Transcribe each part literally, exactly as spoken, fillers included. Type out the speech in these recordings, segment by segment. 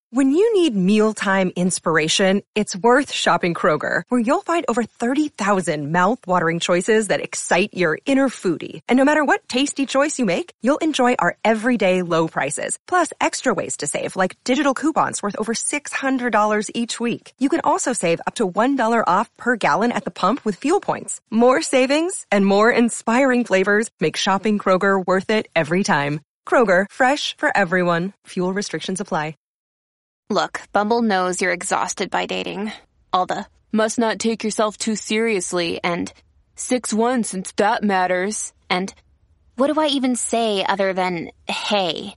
When you need mealtime inspiration, it's worth shopping Kroger, where you'll find over thirty thousand mouth-watering choices that excite your inner foodie. And no matter what tasty choice you make, you'll enjoy our everyday low prices, plus extra ways to save, like digital coupons worth over six hundred dollars each week. You can also save up to one dollar off per gallon at the pump with fuel points. More savings and more inspiring flavors make shopping Kroger worth it every time. Kroger, fresh for everyone. Fuel restrictions apply. Look, Bumble knows you're exhausted by dating. All the, must not take yourself too seriously, and six one since that matters, and what do I even say other than, hey?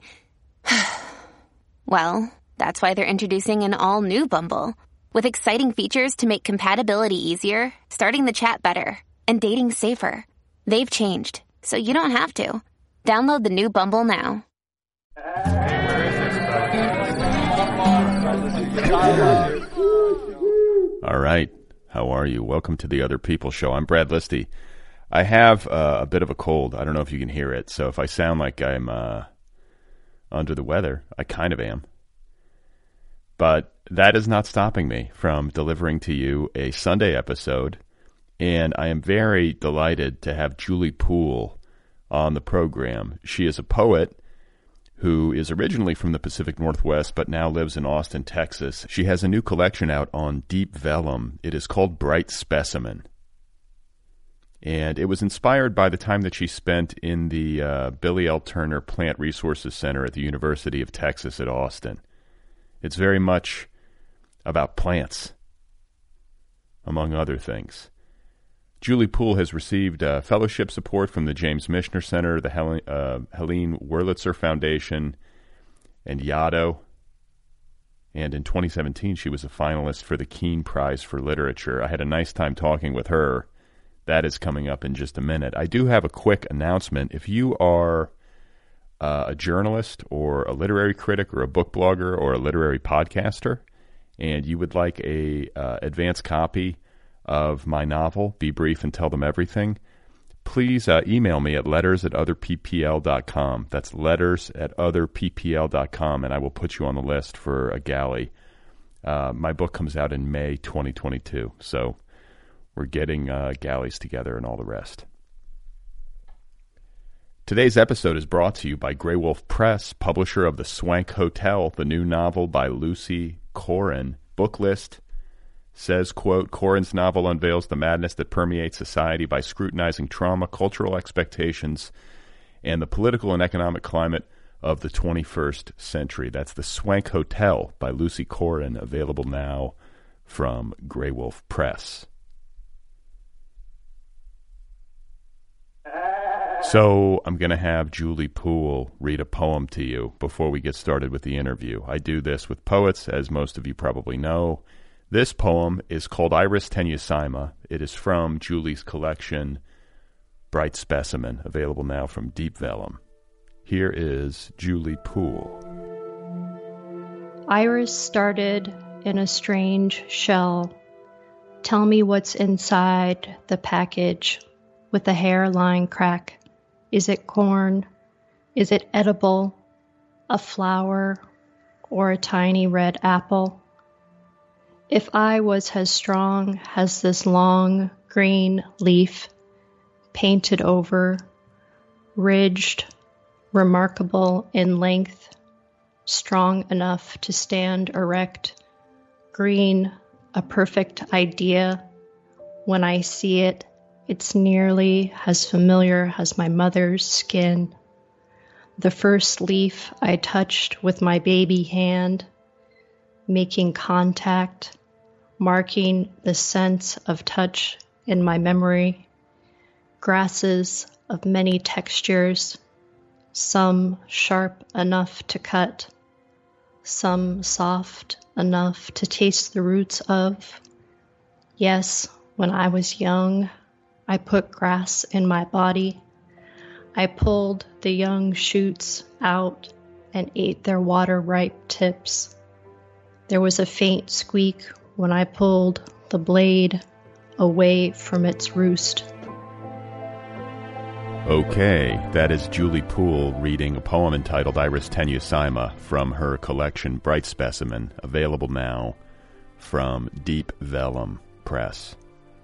Well, that's why they're introducing an all-new Bumble, with exciting features to make compatibility easier, starting the chat better, and dating safer. They've changed, so you don't have to. Download the new Bumble now. All right. How are you? Welcome to the Other People Show. I'm Brad Listy. I have uh, a bit of a cold. I don't know if you can hear it. So if I sound like I'm uh, under the weather, I kind of am. But that is not stopping me from delivering to you a Sunday episode. And I am very delighted to have Julie Poole on the program. She is a poet who is originally from the Pacific Northwest, but now lives in Austin, Texas. She has a new collection out on Deep Vellum. It is called Bright Specimen. And it was inspired by the time that she spent in the uh, Billy L. Turner Plant Resources Center at the University of Texas at Austin. It's very much about plants, among other things. Julie Poole has received uh, fellowship support from the James Michener Center, the Hel- uh, Helene Wurlitzer Foundation, and Yaddo. And in twenty seventeen, she was a finalist for the Keene Prize for Literature. I had a nice time talking with her. That is coming up in just a minute. I do have a quick announcement. If you are uh, a journalist or a literary critic or a book blogger or a literary podcaster, and you would like a uh, advanced copy of my novel, Be Brief and Tell Them Everything, please uh, email me at letters at other p p l dot com. That's letters at other p p l dot com, and I will put you on the list for a galley. Uh, my book comes out in May twenty twenty-two, so we're getting uh, galleys together and all the rest. Today's episode is brought to you by Grey Wolf Press, publisher of The Swank Hotel, the new novel by Lucy Corin. Book list says, quote, Corin's novel unveils the madness that permeates society by scrutinizing trauma, cultural expectations, and the political and economic climate of the twenty-first century. That's The Swank Hotel by Lucy Corin, available now from Grey Wolf Press. So I'm going to have Julie Poole read a poem to you before we get started with the interview. I do this with poets, as most of you probably know. This poem is called Iris Tenyusaima. It is from Julie's collection, Bright Specimen, available now from Deep Vellum. Here is Julie Poole. Iris started in a strange shell. Tell me what's inside the package with the hairline crack. Is it corn? Is it edible? A flower? Or a tiny red apple? If I was as strong as this long green leaf, painted over, ridged, remarkable in length, strong enough to stand erect, green, a perfect idea. When I see it, it's nearly as familiar as my mother's skin. The first leaf I touched with my baby hand, making contact, marking the sense of touch in my memory. Grasses of many textures, some sharp enough to cut, some soft enough to taste the roots of. Yes, when I was young, I put grass in my body. I pulled the young shoots out and ate their water-ripe tips. There was a faint squeak when I pulled the blade away from its roost. Okay, that is Julie Poole reading a poem entitled Iris tenuissima from her collection Bright Specimen, available now from Deep Vellum Press.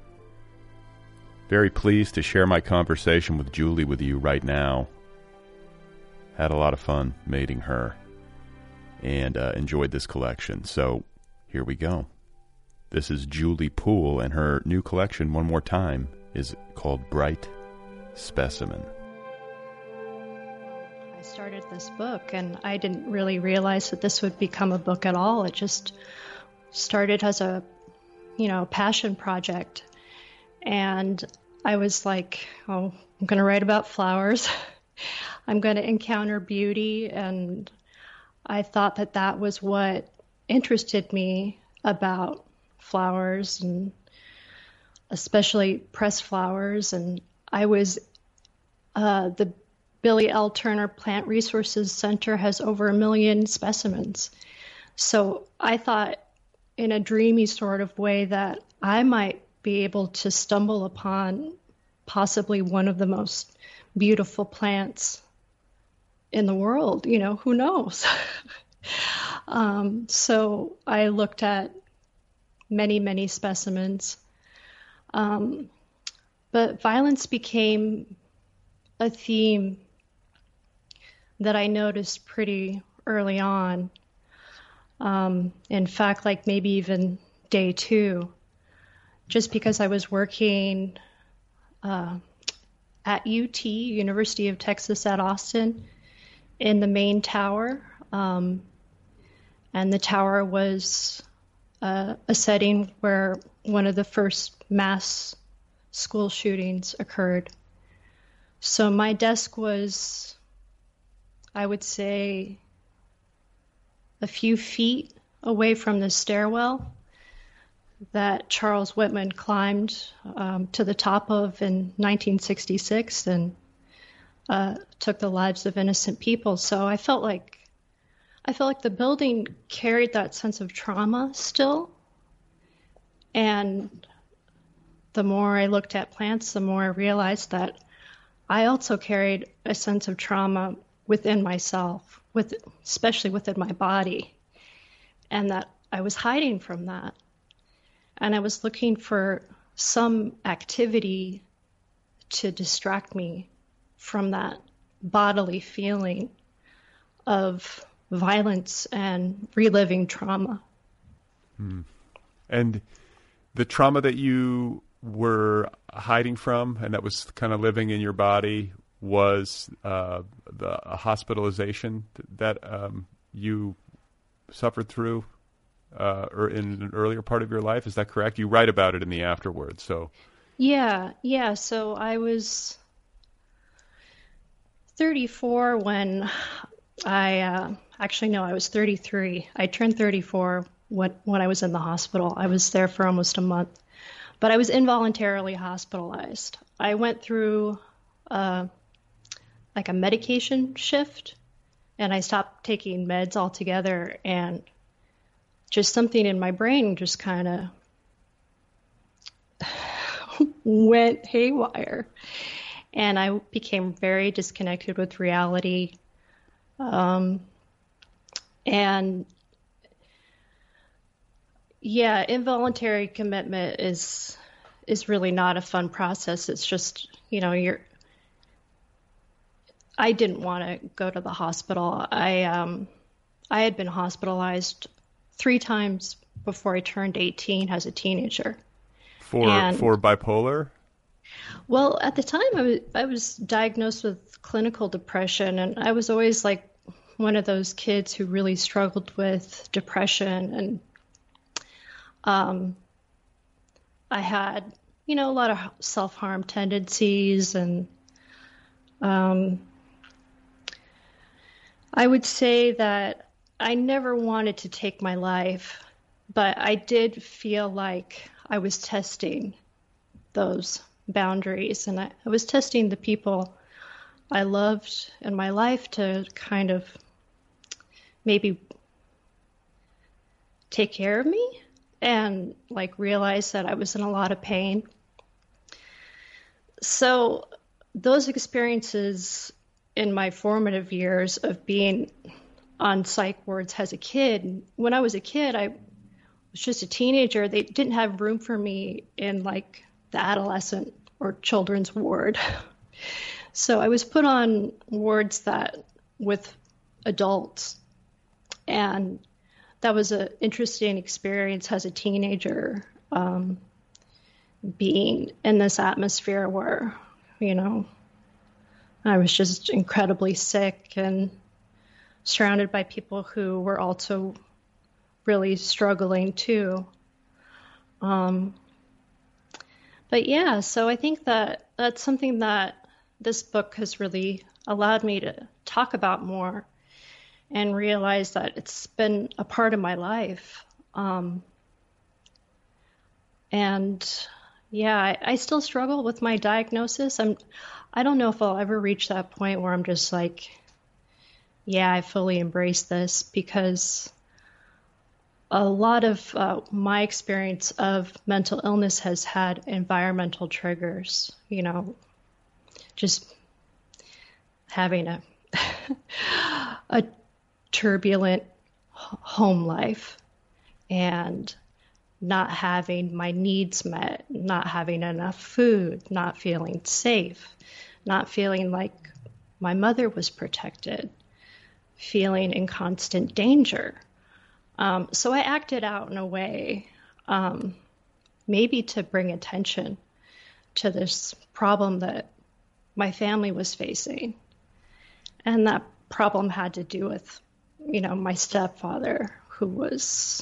Very pleased to share my conversation with Julie with you right now. Had a lot of fun mating her and uh, enjoyed this collection. So here we go. This is Julie Poole, and her new collection, one more time, is called Bright Specimen. I started this book, and I didn't really realize that this would become a book at all. It just started as a, you know, passion project. And I was like, oh, I'm going to write about flowers. I'm going to encounter beauty. And I thought that that was what interested me about flowers, and especially pressed flowers. And I was, uh, the Billy L. Turner Plant Resources Center has over a million specimens. So I thought in a dreamy sort of way that I might be able to stumble upon possibly one of the most beautiful plants in the world. You know, who knows? um, so I looked at many, many specimens. Um, but violence became a theme that I noticed pretty early on. Um, in fact, like maybe even day two, just because I was working uh, at U T, University of Texas at Austin, in the main tower. Um, and the tower was uh, a setting where one of the first mass school shootings occurred. So my desk was, I would say, a few feet away from the stairwell that Charles Whitman climbed um, to the top of in nineteen sixty-six and uh, took the lives of innocent people. So I felt like I felt like the building carried that sense of trauma still. And the more I looked at plants, the more I realized that I also carried a sense of trauma within myself, with especially within my body, and that I was hiding from that. And I was looking for some activity to distract me from that bodily feeling of violence and reliving trauma. Hmm. And the trauma that you were hiding from and that was kind of living in your body was uh, the hospitalization that um, you suffered through uh, or in an earlier part of your life. Is that correct? You write about it in the afterword. So, yeah, yeah. So I was thirty-four when I uh, actually no, I was thirty-three. I turned thirty-four when when I was in the hospital. I was there for almost a month, but I was involuntarily hospitalized. I went through uh, like a medication shift, and I stopped taking meds altogether, and just something in my brain just kind of went haywire, and I became very disconnected with reality. Um, and yeah, involuntary commitment is is really not a fun process. It's just, you know, you're. I didn't want to go to the hospital. I um, I had been hospitalized three times before I turned eighteen as a teenager. For and, for bipolar? Well, at the time I was I was diagnosed with clinical depression, and I was always like one of those kids who really struggled with depression, and um, I had, you know, a lot of self-harm tendencies, and um, I would say that I never wanted to take my life, but I did feel like I was testing those boundaries, and I, I was testing the people I loved in my life to kind of maybe take care of me and like realize that I was in a lot of pain. So those experiences in my formative years of being on psych wards as a kid, when I was a kid, I was just a teenager. They didn't have room for me in like the adolescent or children's ward. So I was put on wards that with adults. And that was an interesting experience as a teenager, um, being in this atmosphere where, you know, I was just incredibly sick and surrounded by people who were also really struggling too. Um, but yeah, so I think that that's something that this book has really allowed me to talk about more and realize that it's been a part of my life. Um, and yeah, I, I still struggle with my diagnosis. I'm, I don't know if I'll ever reach that point where I'm just like, yeah, I fully embrace this, because a lot of uh, my experience of mental illness has had environmental triggers, you know, just having a, a turbulent home life and not having my needs met, not having enough food, not feeling safe, not feeling like my mother was protected, feeling in constant danger. Um, so I acted out in a way, um, maybe to bring attention to this problem that my family was facing. And that problem had to do with, you know, my stepfather, who was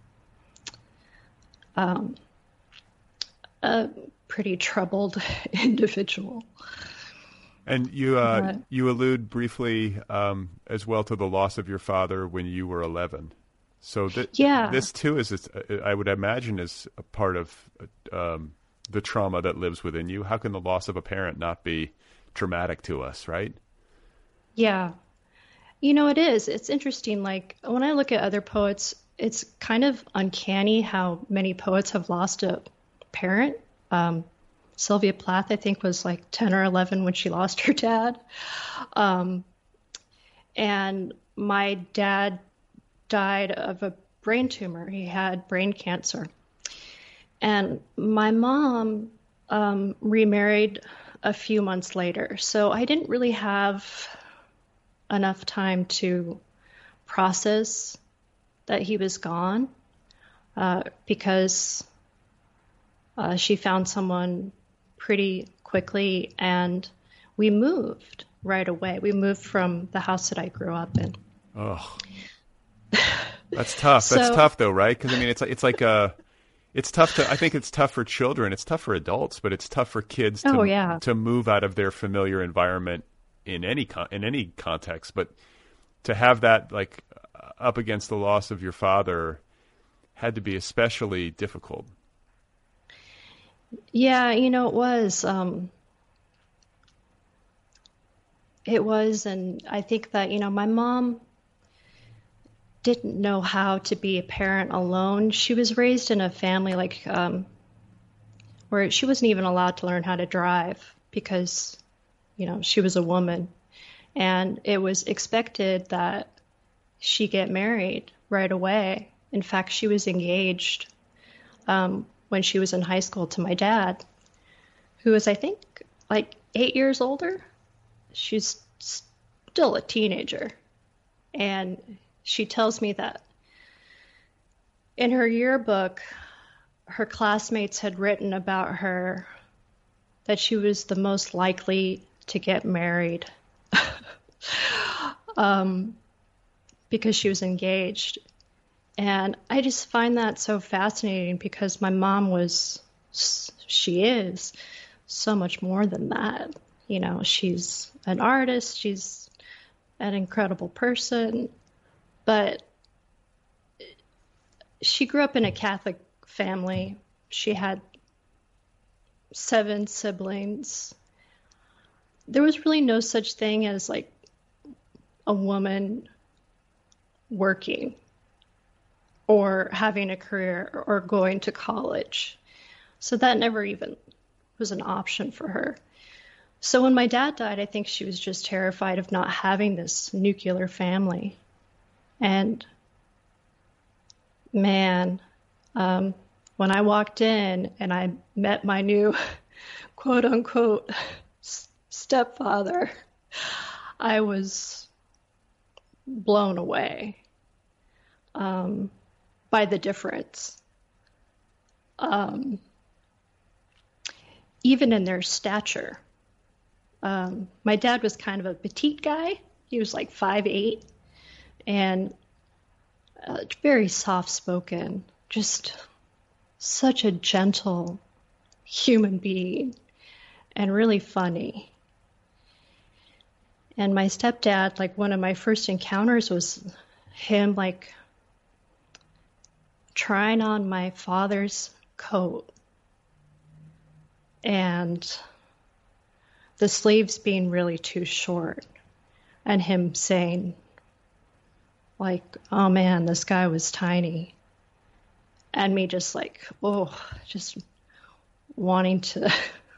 um, a pretty troubled individual. And you uh, But, you allude briefly um, as well to the loss of your father when you were eleven. So th- Yeah. this too is, I would imagine, is a part of um, the trauma that lives within you. How can the loss of a parent not be traumatic to us, right? yeah. You know, it is. It's interesting. Like, when I look at other poets, it's kind of uncanny how many poets have lost a parent. Um, Sylvia Plath, I think, was like ten or eleven when she lost her dad. Um, and my dad died of a brain tumor. He had brain cancer. And my mom um, remarried a few months later. So I didn't really have enough time to process that he was gone, uh, because uh, she found someone pretty quickly, and we moved right away. We moved from the house that I grew up in. Oh, that's tough. So- That's tough, though, right? Because I mean, it's like it's like a, it's tough to. I think it's tough for children. It's tough for adults, but it's tough for kids to Oh, yeah. to move out of their familiar environment in any con- in any context. But to have that like up against the loss of your father had to be especially difficult. Yeah, you know, it was. Um, it was, and I think that, you know, my mom didn't know how to be a parent alone. She was raised in a family like um, where she wasn't even allowed to learn how to drive because, you know, she was a woman. And it was expected that she get married right away. In fact, she was engaged um, when she was in high school to my dad, who was, I think, like eight years older. She's still a teenager. And she tells me that in her yearbook, her classmates had written about her that she was the most likely to get married um, because she was engaged. And I just find that so fascinating because my mom was, she is so much more than that. You know, she's an artist, she's an incredible person, but she grew up in a Catholic family. She had seven siblings. There was really no such thing as like a woman working or having a career or going to college. So that never even was an option for her. So when my dad died, I think she was just terrified of not having this nuclear family. And man, um, when I walked in and I met my new quote unquote stepfather, I was blown away um, by the difference. Um, even in their stature. Um, my dad was kind of a petite guy. He was like five eight and uh, very soft-spoken, just such a gentle human being and really funny. And my stepdad, like one of my first encounters was him like trying on my father's coat and the sleeves being really too short, and him saying, like, oh man, this guy was tiny. And me just like, oh, just wanting to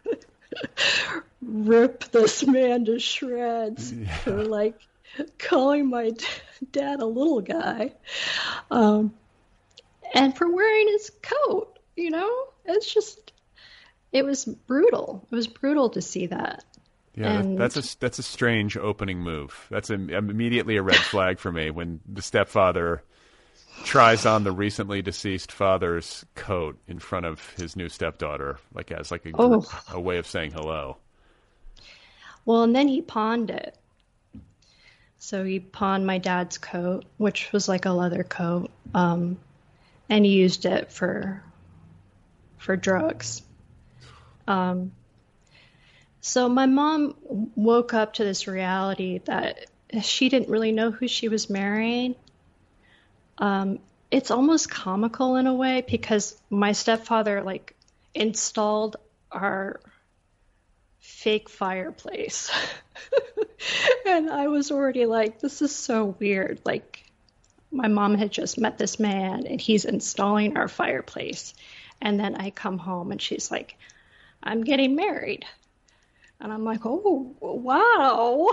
rip this man to shreds yeah. for like calling my d- dad a little guy. Um, and for wearing his coat, you know, it's just, it was brutal. It was brutal to see that. Yeah, and that's a that's a strange opening move. That's a, immediately a red flag for me when the stepfather tries on the recently deceased father's coat in front of his new stepdaughter, like as like a, oh. a way of saying hello. Well, and then he pawned it. So he pawned my dad's coat, which was like a leather coat, um, and he used it for for drugs. Um, So my mom woke up to this reality that she didn't really know who she was marrying. Um, it's almost comical in a way because my stepfather like installed our fake fireplace. And I was already like, this is so weird. Like my mom had just met this man and he's installing our fireplace. And then I come home and she's like, I'm getting married. And I'm like, oh, wow.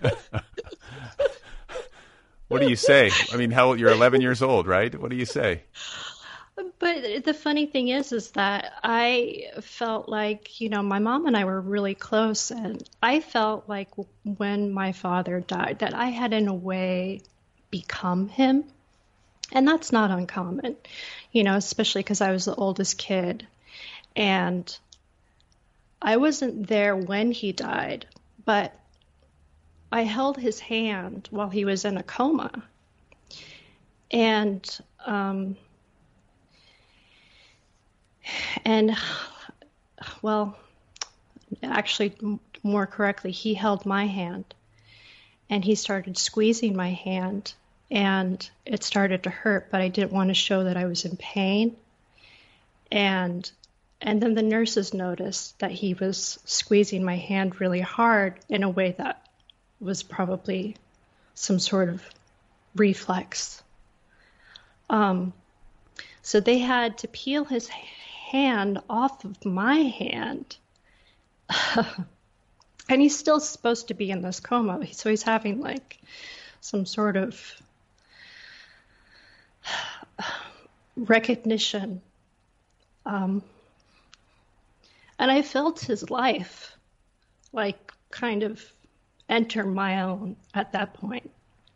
What do you say? I mean, how you're eleven years old, right? What do you say? But the funny thing is, is that I felt like, you know, my mom and I were really close. And I felt like when my father died, that I had in a way become him. And that's not uncommon, you know, especially because I was the oldest kid. And I wasn't there when he died, but I held his hand while he was in a coma. And, um, and, well, actually, more correctly, he held my hand and he started squeezing my hand and it started to hurt, but I didn't want to show that I was in pain. And And then the nurses noticed that he was squeezing my hand really hard in a way that was probably some sort of reflex. Um, so they had to peel his hand off of my hand. And he's still supposed to be in this coma. So he's having like some sort of recognition. Um, And I felt his life, like, kind of enter my own at that point.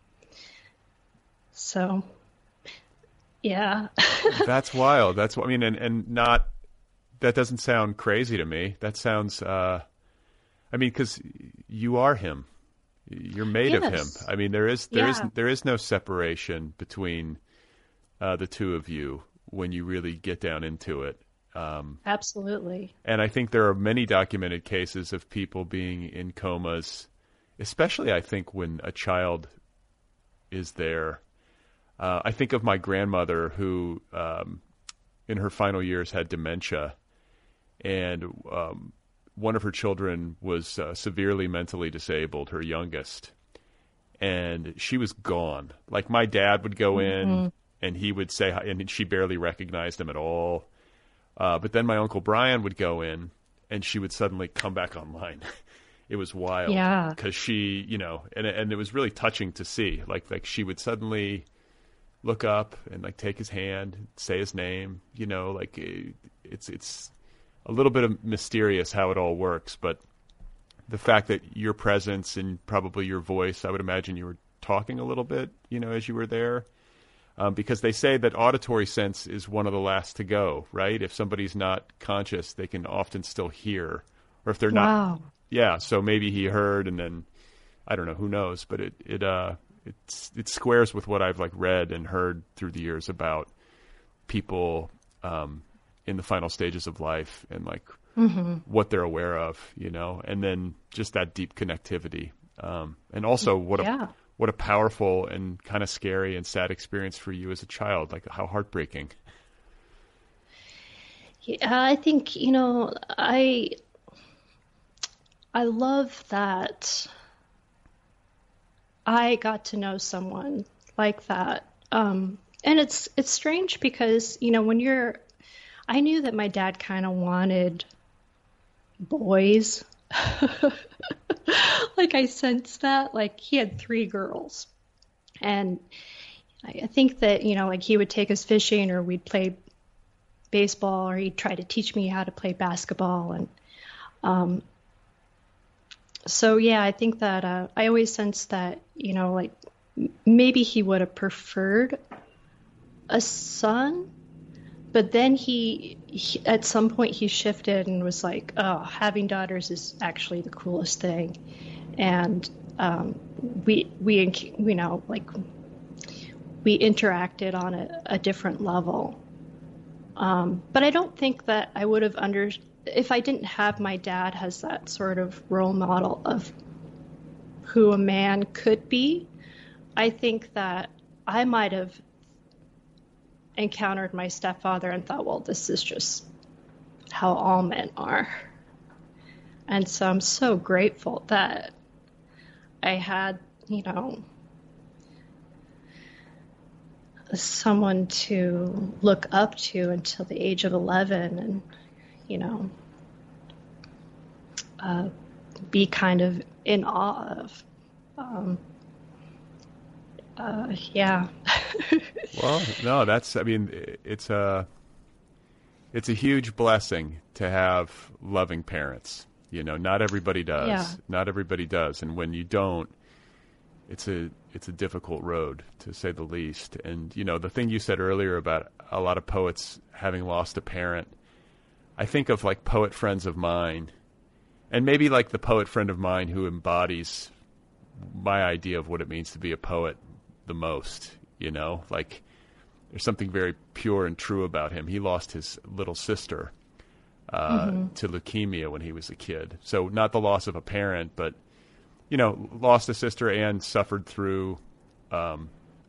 So, yeah. That's wild. That's, I mean, and, and not, that doesn't sound crazy to me. That sounds, uh, I mean, because you are him. You're made yes. of him. I mean, there is, there yeah. is, there is no separation between uh, the two of you when you really get down into it. Um, Absolutely. And I think there are many documented cases of people being in comas, especially I think when a child is there. Uh, I think of my grandmother who um, in her final years had dementia, and um, one of her children was uh, severely mentally disabled, her youngest, and she was gone. Like my dad would go in mm-hmm. and he would say hi, and she barely recognized him at all. Uh, but then my Uncle Brian would go in, and she would suddenly come back online. it was wild. Yeah. Because she, you know, and and it was really touching to see. Like like she would suddenly look up and like take his hand, say his name. You know, like it, it's it's a little bit of mysterious how it all works. But the fact that your presence and probably your voice, I would imagine you were talking a little bit, you know, as you were there. Um, because they say that auditory sense is one of the last to go, right? If somebody's not conscious, they can often still hear. Or if they're Wow. not, yeah. So maybe he heard, and then I don't know, who knows? But it it uh it's it squares with what I've like read and heard through the years about people um, in the final stages of life and like mm-hmm. what they're aware of, you know, and then just that deep connectivity, um, and also what yeah. a what a powerful and kind of scary and sad experience for you as a child, like how heartbreaking. Yeah, I think, you know, I I love that I got to know someone like that. Um, and it's it's strange because, you know, when you're I knew that my dad kind of wanted boys. Like I sensed that, like he had three girls, and I think that, you know, like he would take us fishing or we'd play baseball or he'd try to teach me how to play basketball. And um, so, yeah, I think that uh, I always sensed that, you know, like maybe he would have preferred a son. But then he, he, at some point, he shifted and was like, "Oh, having daughters is actually the coolest thing," and um, we, we, you know, like we interacted on a, a different level. Um, but I don't think that I would have under if I didn't have my dad as that sort of role model of who a man could be. I think that I might have encountered my stepfather and thought, well, this is just how all men are. And so I'm so grateful that I had, you know, someone to look up to until the age of eleven and, you know, uh, be kind of in awe of. Um, uh, yeah. Well, no, that's, I mean, it's a, it's a huge blessing to have loving parents. You know, not everybody does. Yeah. Not everybody does. And when you don't, it's a, it's a difficult road, to say the least. And, you know, the thing you said earlier about a lot of poets having lost a parent, I think of like poet friends of mine, and maybe like the poet friend of mine who embodies my idea of what it means to be a poet the most. You know, like there's something very pure and true about him. He lost his little sister uh, mm-hmm. to leukemia when he was a kid. So not the loss of a parent, but, you know, lost a sister and suffered through um,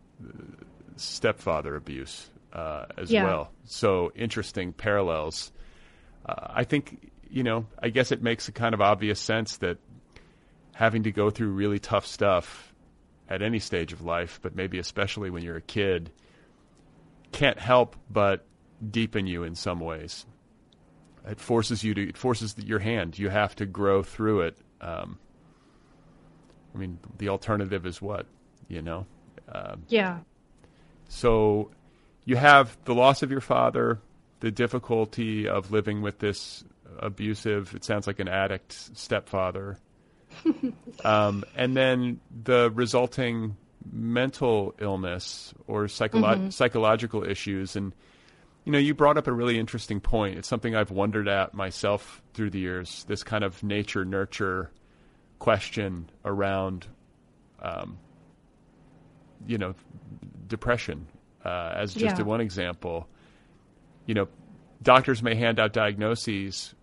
stepfather abuse uh, as yeah. well. So interesting parallels. Uh, I think, you know, I guess it makes a kind of obvious sense that having to go through really tough stuff at any stage of life, but maybe especially when you're a kid, can't help but deepen you in some ways. It forces you to, it forces your hand. You have to grow through it. Um, I mean, the alternative is what, you know? Um, yeah. So you have the loss of your father, the difficulty of living with this abusive, it sounds like an addict stepfather, um, and then the resulting mental illness or psycholo- mm-hmm. psychological issues. And, you know, you brought up a really interesting point. It's something I've wondered at myself through the years, this kind of nature-nurture question around, um, you know, depression uh, as just yeah. one example. You know, doctors may hand out diagnoses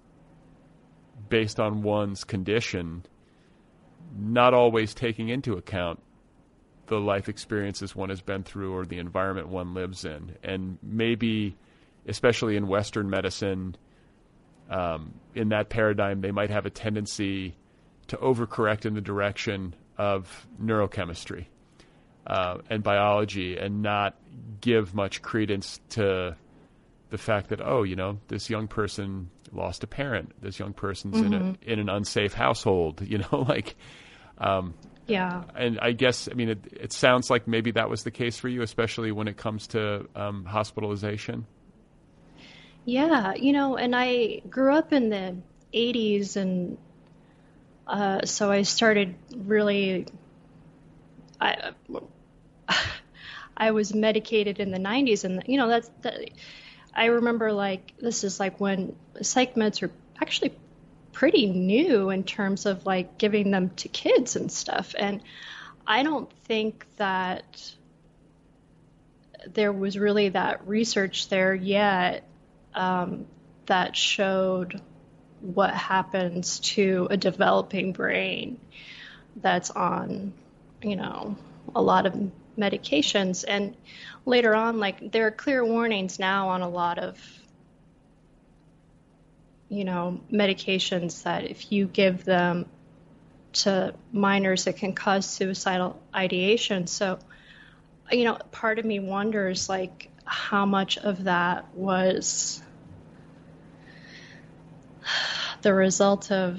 based on one's condition, not always taking into account the life experiences one has been through or the environment one lives in. And maybe, especially in Western medicine, um, in that paradigm, they might have a tendency to overcorrect in the direction of neurochemistry uh, and biology and not give much credence to the fact that, oh, you know, this young person lost a parent. This young person's mm-hmm. in a in an unsafe household. You know, like, um, yeah. And I guess, I mean, it, it sounds like maybe that was the case for you, especially when it comes to um, hospitalization. Yeah, you know, and I grew up in the eighties, and uh, so I started really. I I was medicated in the nineties, and you know that's that, I remember like this is like when psych meds are actually pretty new in terms of like giving them to kids and stuff, and I don't think that there was really that research there yet um, that showed what happens to a developing brain that's on, you know, a lot of medications. And later on, like, there are clear warnings now on a lot of, you know, medications that if you give them to minors, it can cause suicidal ideation. So, you know, part of me wonders, like, how much of that was the result of,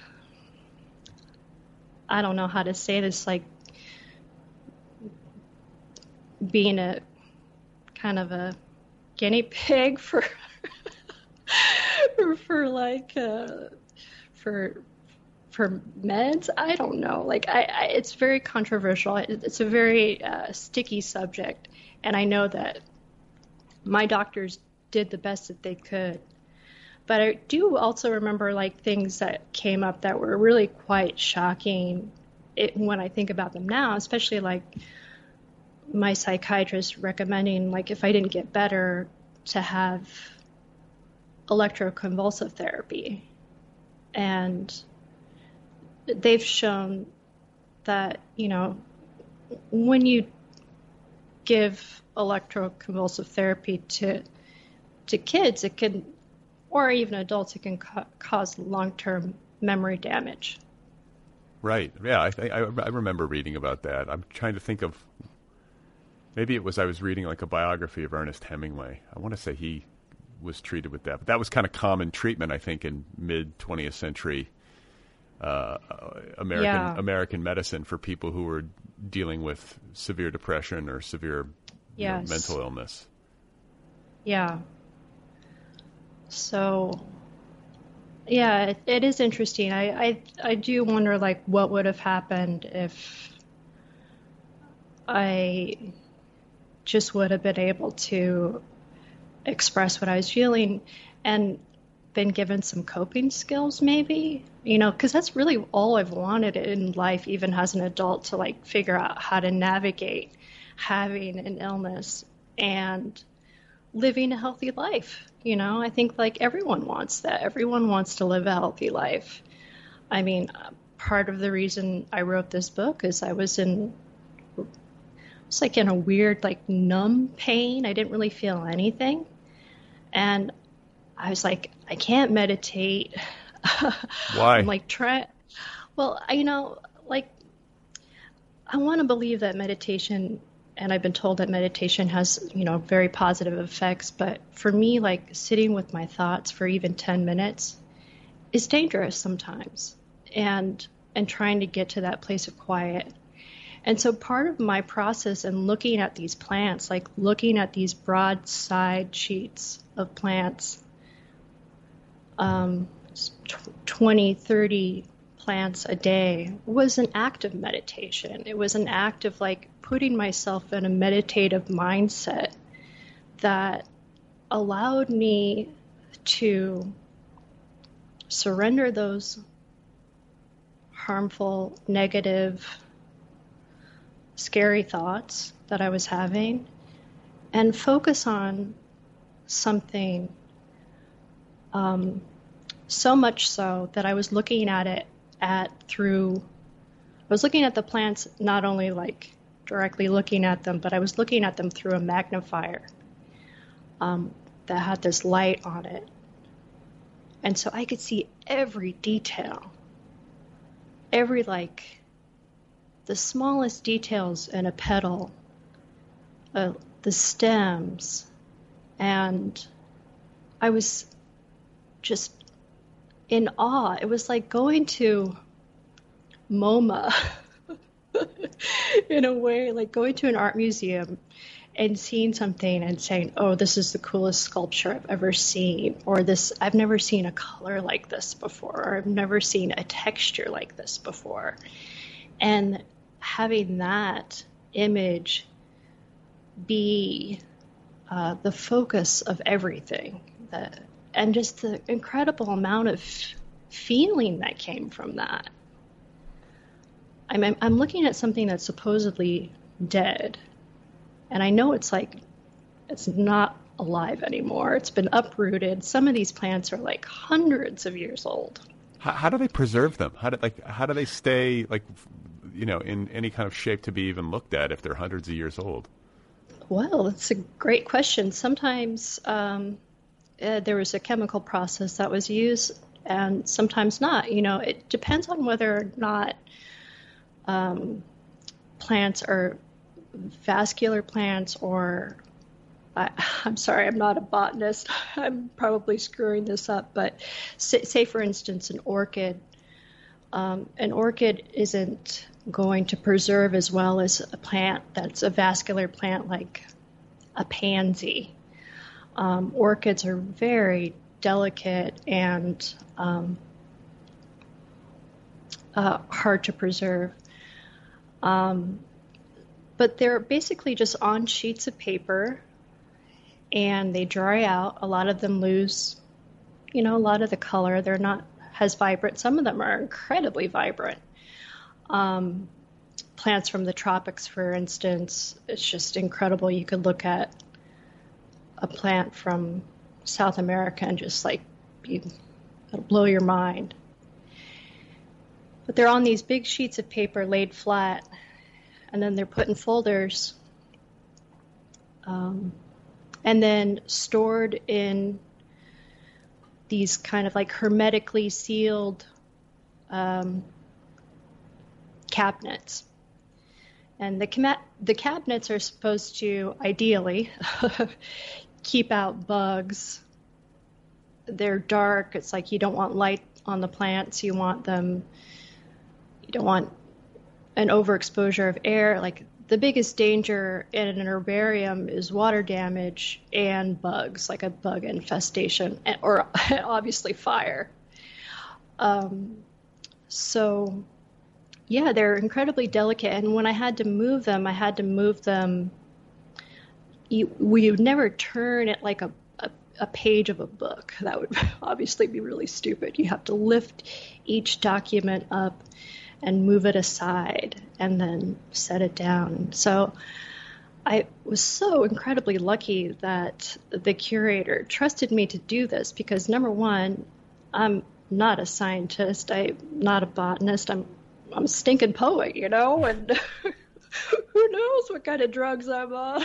I don't know how to say this, like, being a kind of a guinea pig for for like uh, for for meds. I don't know. Like I, I it's very controversial. It's a very uh, sticky subject, and I know that my doctors did the best that they could. But I do also remember like things that came up that were really quite shocking it, when I think about them now, especially like my psychiatrist recommending, like, if I didn't get better, to have electroconvulsive therapy. And they've shown that, you know, when you give electroconvulsive therapy to to kids, it can, or even adults, it can ca- cause long-term memory damage. Right. Yeah, I, I I remember reading about that. I'm trying to think of, maybe it was I was reading like a biography of Ernest Hemingway. I want to say he was treated with that. But that was kind of common treatment, I think, in mid-twentieth century uh, American yeah. American medicine for people who were dealing with severe depression or severe yes. you know, mental illness. Yeah. So, yeah, it, it is interesting. I, I I do wonder, like, what would have happened if I just would have been able to express what I was feeling and been given some coping skills, maybe, you know, because that's really all I've wanted in life, even as an adult, to like figure out how to navigate having an illness and living a healthy life. You know, I think like everyone wants that. Everyone wants to live a healthy life. I mean, part of the reason I wrote this book is I was in It's like in a weird, like, numb pain. I didn't really feel anything. And I was like, I can't meditate. Why? I'm like, try. Well, I, you know, like, I want to believe that meditation, and I've been told that meditation has, you know, very positive effects. But for me, like, sitting with my thoughts for even ten minutes is dangerous sometimes. And, and trying to get to that place of quiet. And so part of my process in looking at these plants, like looking at these broad side sheets of plants, um, twenty, thirty plants a day, was an act of meditation. It was an act of like putting myself in a meditative mindset that allowed me to surrender those harmful, negative, scary thoughts that I was having and focus on something um, so much so that I was looking at it at through, I was looking at the plants, not only like directly looking at them, but I was looking at them through a magnifier um, that had this light on it. And so I could see every detail, every like, the smallest details in a petal, uh, the stems, and I was just in awe. It was like going to MoMA in a way, like going to an art museum and seeing something and saying, oh, this is the coolest sculpture I've ever seen, or this, I've never seen a color like this before, or I've never seen a texture like this before. And having that image be uh, the focus of everything, the, and just the incredible amount of feeling that came from that. I'm, I'm looking at something that's supposedly dead, and I know it's like, it's not alive anymore. It's been uprooted. Some of these plants are like hundreds of years old. How, how do they preserve them? How do like how do they stay like, you know, in any kind of shape to be even looked at if they're hundreds of years old? Well, that's a great question. Sometimes um, uh, there was a chemical process that was used, and sometimes not. You know, it depends on whether or not um, plants are vascular plants or, I, I'm sorry, I'm not a botanist. I'm probably screwing this up, but say, say for instance, an orchid. Um, an orchid isn't going to preserve as well as a plant that's a vascular plant like a pansy. Um, orchids are very delicate and um, uh, hard to preserve. Um, but they're basically just on sheets of paper, and they dry out. A lot of them lose, you know, a lot of the color. They're not as vibrant. Some of them are incredibly vibrant. Um, plants from the tropics, for instance, it's just incredible. You could look at a plant from South America and just like, be, it'll blow your mind. But they're on these big sheets of paper laid flat, and then they're put in folders, um, and then stored in these kind of like hermetically sealed um, cabinets. And the cam- the cabinets are supposed to, ideally, keep out bugs. They're dark. It's like you don't want light on the plants. You want them, you don't want an overexposure of air. Like the biggest danger in an herbarium is water damage and bugs, like a bug infestation, or obviously fire. Um, so, yeah, they're incredibly delicate. And when I had to move them, I had to move them. You, we would never turn it like a, a, a page of a book. That would obviously be really stupid. You have to lift each document up and move it aside and then set it down. So I was so incredibly lucky that the curator trusted me to do this because, number one, I'm not a scientist. I'm not a botanist. I'm I'm a stinking poet, you know, and who knows what kind of drugs I'm on.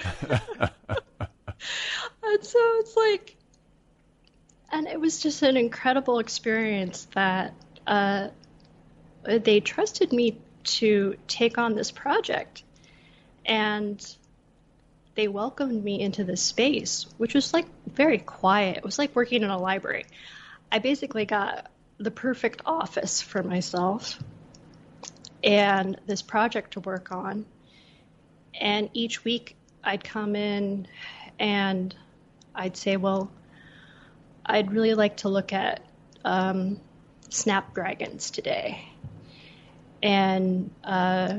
And so it's like, and it was just an incredible experience that uh, they trusted me to take on this project. And they welcomed me into this space, which was like very quiet. It was like working in a library. I basically got the perfect office for myself and this project to work on. And each week I'd come in and I'd say, well, I'd really like to look at um, snapdragons today. And uh,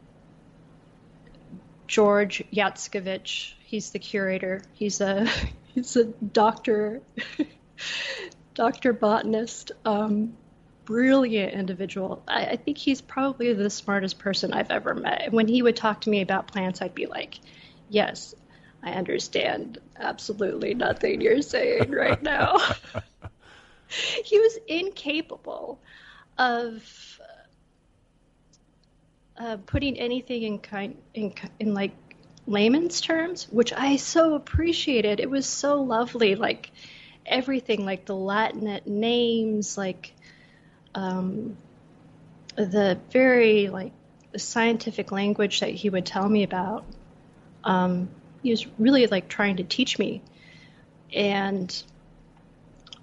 George Yatskovich, he's the curator. He's a he's a doctor, doctor botanist, um, brilliant individual. I, I think he's probably the smartest person I've ever met. When he would talk to me about plants, I'd be like, yes, I understand absolutely nothing you're saying right now. He was incapable of uh, putting anything in kind in in like layman's terms, which I so appreciated. It was so lovely, like everything, like the Latin names, like um, the very like the scientific language that he would tell me about. Um, he was really like trying to teach me, and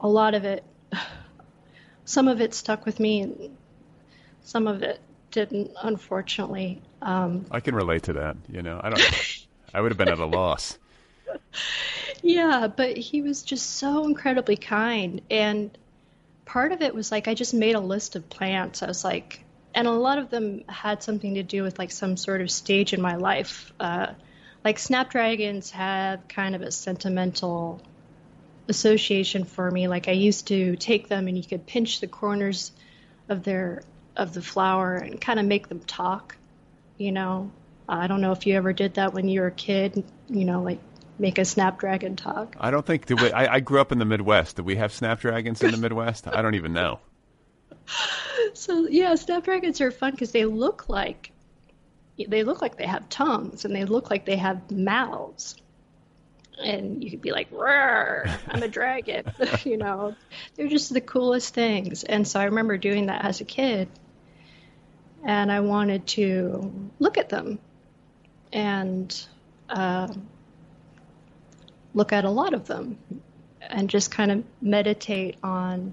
a lot of it, some of it stuck with me and some of it didn't, unfortunately. Um, I can relate to that. You know, I don't, I would have been at a loss. Yeah, but he was just so incredibly kind. And part of it was like, I just made a list of plants. I was like, and a lot of them had something to do with like some sort of stage in my life. Uh, like snapdragons have kind of a sentimental association for me. Like I used to take them and you could pinch the corners of their, of the flower and kind of make them talk, you know. I don't know if you ever did that when you were a kid, you know, like make a snapdragon talk. I don't think, do we, I, I grew up in the Midwest. Do we have snapdragons in the Midwest? I don't even know. So yeah, snapdragons are fun because they look like, they look like they have tongues and they look like they have mouths. And you could be like, "Roar, I'm a dragon," you know. They're just the coolest things. And so I remember doing that as a kid. And I wanted to look at them and uh, look at a lot of them and just kind of meditate on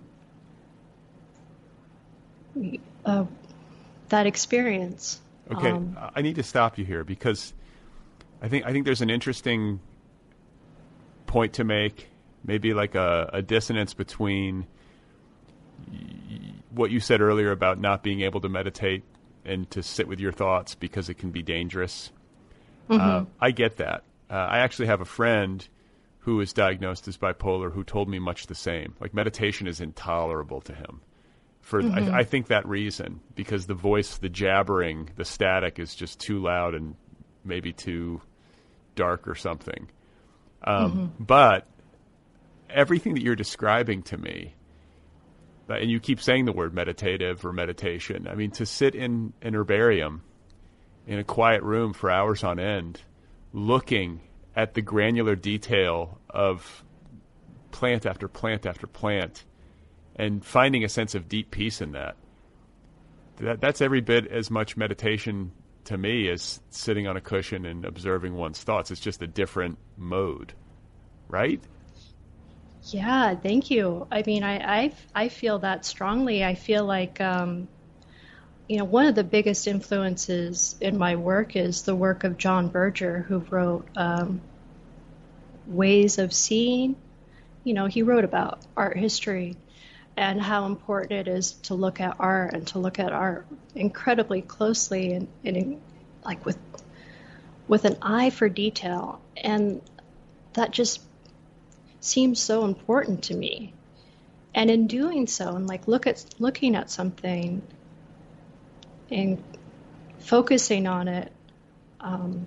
uh, that experience. Okay, Um, I need to stop you here because I think I think there's an interesting point to make, maybe like a, a dissonance between y- what you said earlier about not being able to meditate and to sit with your thoughts because it can be dangerous. Mm-hmm. Uh, I get that. Uh, I actually have a friend who was diagnosed as bipolar who told me much the same. Like meditation is intolerable to him. For mm-hmm. I, I think that reason, because the voice, the jabbering, the static is just too loud and maybe too dark or something. Um, mm-hmm. But everything that you're describing to me, and you keep saying the word meditative or meditation, I mean, to sit in an herbarium in a quiet room for hours on end, looking at the granular detail of plant after plant after plant, and finding a sense of deep peace in that, that that's every bit as much meditation to me as sitting on a cushion and observing one's thoughts. It's just a different mode, right? Yeah, thank you. I mean, I I, I feel that strongly. I feel like, um, you know, one of the biggest influences in my work is the work of John Berger, who wrote um, Ways of Seeing. You know, he wrote about art history and how important it is to look at art and to look at art incredibly closely and, and like with with an eye for detail. And that just seems so important to me. And in doing so, and like look at looking at something and focusing on it, um,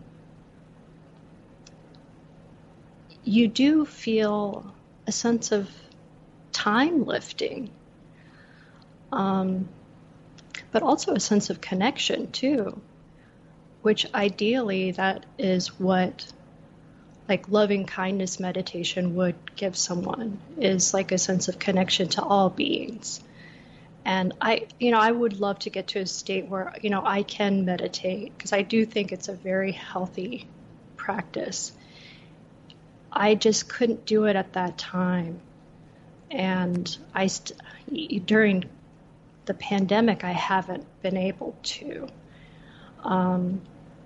you do feel a sense of time lifting, um, but also a sense of connection too, which ideally that is what like loving kindness meditation would give someone, is like a sense of connection to all beings. And I, you know, I would love to get to a state where, you know, I can meditate, because I do think it's a very healthy practice. I just couldn't do it at that time. And I, st- during the pandemic, I haven't been able to. Um,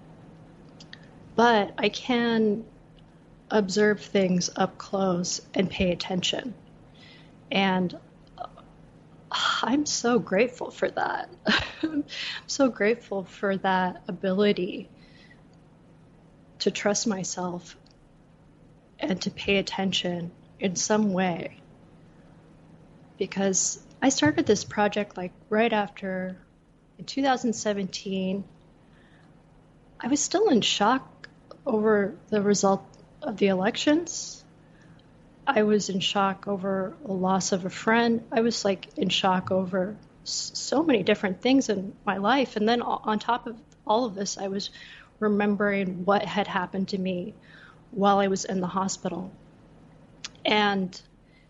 but I can observe things up close and pay attention. And I'm so grateful for that. I'm so grateful for that ability to trust myself and to pay attention in some way. Because I started this project like right after, in two thousand seventeen, I was still in shock over the result of the elections. I was in shock over the loss of a friend. I was like in shock over so many different things in my life. And then on top of all of this, I was remembering what had happened to me while I was in the hospital. And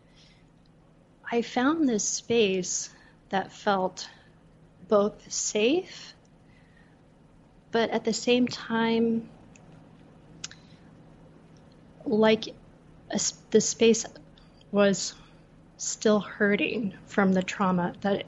I found this space that felt both safe, but at the same time, like a, the space was still hurting from the trauma that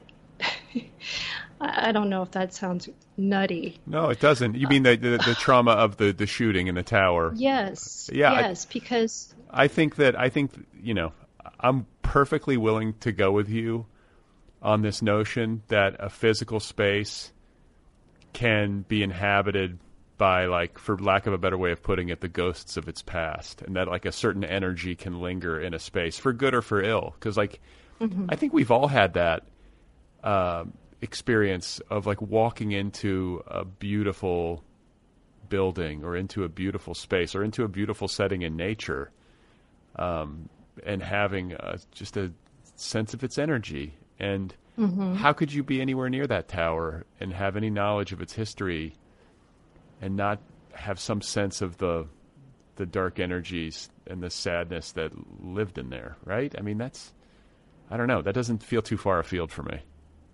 I don't know if that sounds nutty. No, it doesn't. You mean the the, the trauma of the, the shooting in the tower? Yes. Yeah. Yes, I, because I think that I think you know I'm perfectly willing to go with you on this notion that a physical space can be inhabited by, like, for lack of a better way of putting it, the ghosts of its past, and that like a certain energy can linger in a space for good or for ill. Because like mm-hmm. I think we've all had that uh, experience of like walking into a beautiful building or into a beautiful space or into a beautiful setting in nature, um, and having uh, just a sense of its energy. And mm-hmm. how could you be anywhere near that tower and have any knowledge of its history and not have some sense of the the dark energies and the sadness that lived in there, right? I mean, that's, I don't know, that doesn't feel too far afield for me.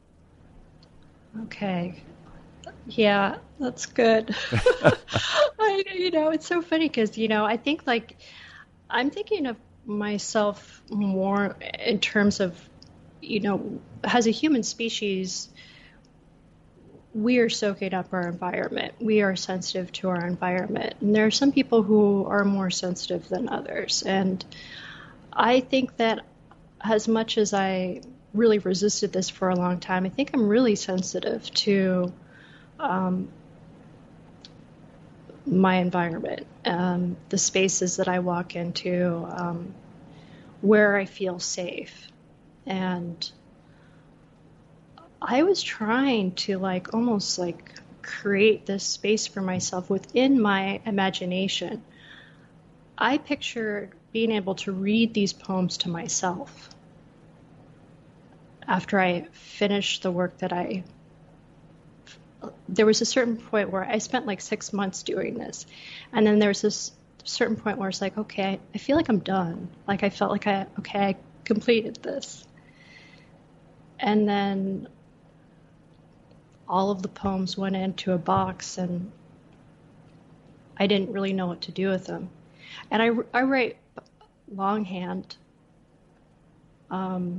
Okay. Yeah, that's good. I, you know, it's so funny because, you know, I think like, I'm thinking of myself more in terms of, you know, as a human species, we are soaking up our environment. We are sensitive to our environment. And there are some people who are more sensitive than others. And I think that as much as I really resisted this for a long time, I think I'm really sensitive to um, my environment, um, the spaces that I walk into, um, where I feel safe. And I was trying to like almost like create this space for myself within my imagination. I pictured being able to read these poems to myself after I finished the work that I, there was a certain point where I spent like six months doing this. And then there was this certain point where it's like, okay, I feel like I'm done. Like I felt like I, okay, I completed this. And then all of the poems went into a box and I didn't really know what to do with them. And I, I write longhand, um,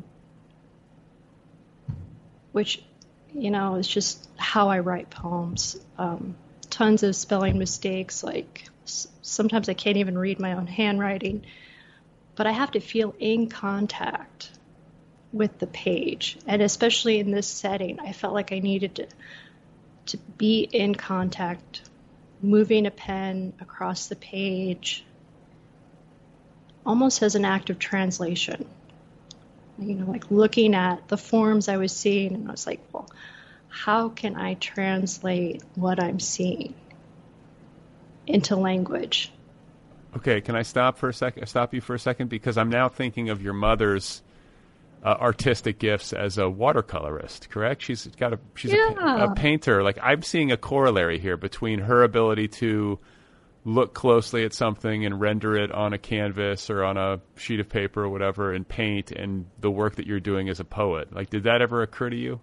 which, you know, is just how I write poems. Um, tons of spelling mistakes. Like s- sometimes I can't even read my own handwriting, but I have to feel in contact with the page. And especially in this setting, I felt like I needed to to be in contact, moving a pen across the page, almost as an act of translation. You know, like looking at the forms I was seeing, and I was like, well, how can I translate what I'm seeing into language? Okay, can I stop for a second? Stop you for a second, because I'm now thinking of your mother's uh, artistic gifts as a watercolorist. Correct? She's got a she's yeah. a, a painter. Like I'm seeing a corollary here between her ability to look closely at something and render it on a canvas or on a sheet of paper or whatever and paint, and the work that you're doing as a poet. Like, did that ever occur to you?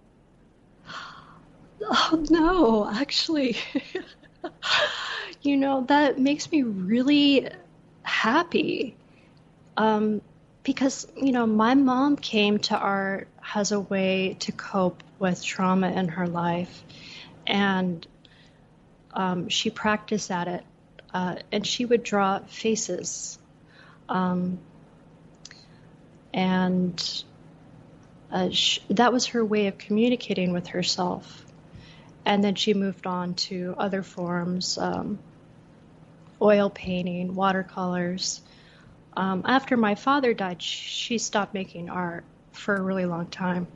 Oh, no, actually. You know, that makes me really happy. Um, because, you know, my mom came to art as a way to cope with trauma in her life. And um, she practiced at it. Uh, and she would draw faces. Um, and uh, sh- that was her way of communicating with herself. And then she moved on to other forms, um, oil painting, watercolors. Um, after my father died, she stopped making art for a really long time.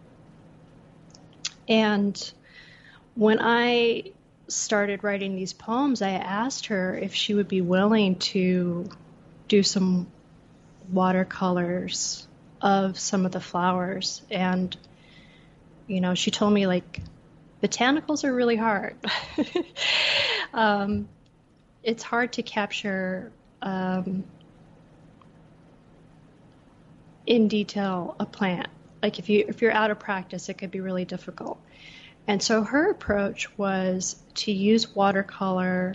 And when I started writing these poems, I asked her if she would be willing to do some watercolors of some of the flowers. And, you know, she told me, like, botanicals are really hard. um, it's hard to capture um, in detail a plant. Like if you if you're out of practice, it could be really difficult. And so her approach was to use watercolor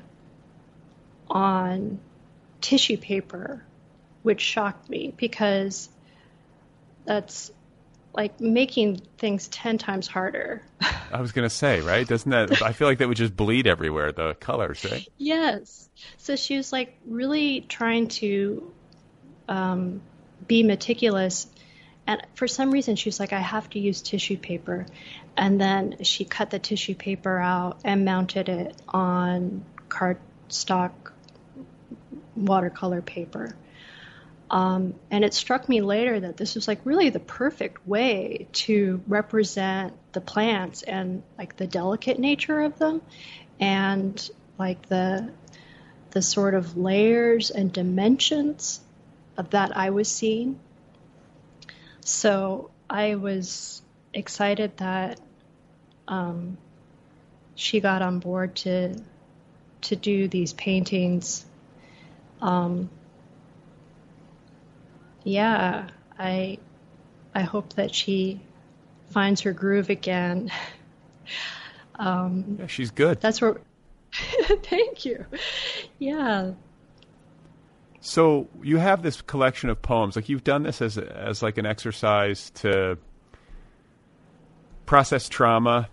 on tissue paper, which shocked me because that's like making things ten times harder. I was going to say, right? Doesn't that, I feel like that would just bleed everywhere, the colors, right? Yes. So she was like really trying to um, be meticulous. And for some reason, she was like, I have to use tissue paper. And then she cut the tissue paper out and mounted it on cardstock watercolor paper. Um, and it struck me later that this was like really the perfect way to represent the plants and like the delicate nature of them and like the the sort of layers and dimensions of that I was seeing. So I was excited that um, she got on board to to do these paintings. Um, yeah, I I hope that she finds her groove again. um, yeah, she's good. That's where. Thank you. Yeah. So you have this collection of poems. Like you've done this as as like an exercise to process trauma,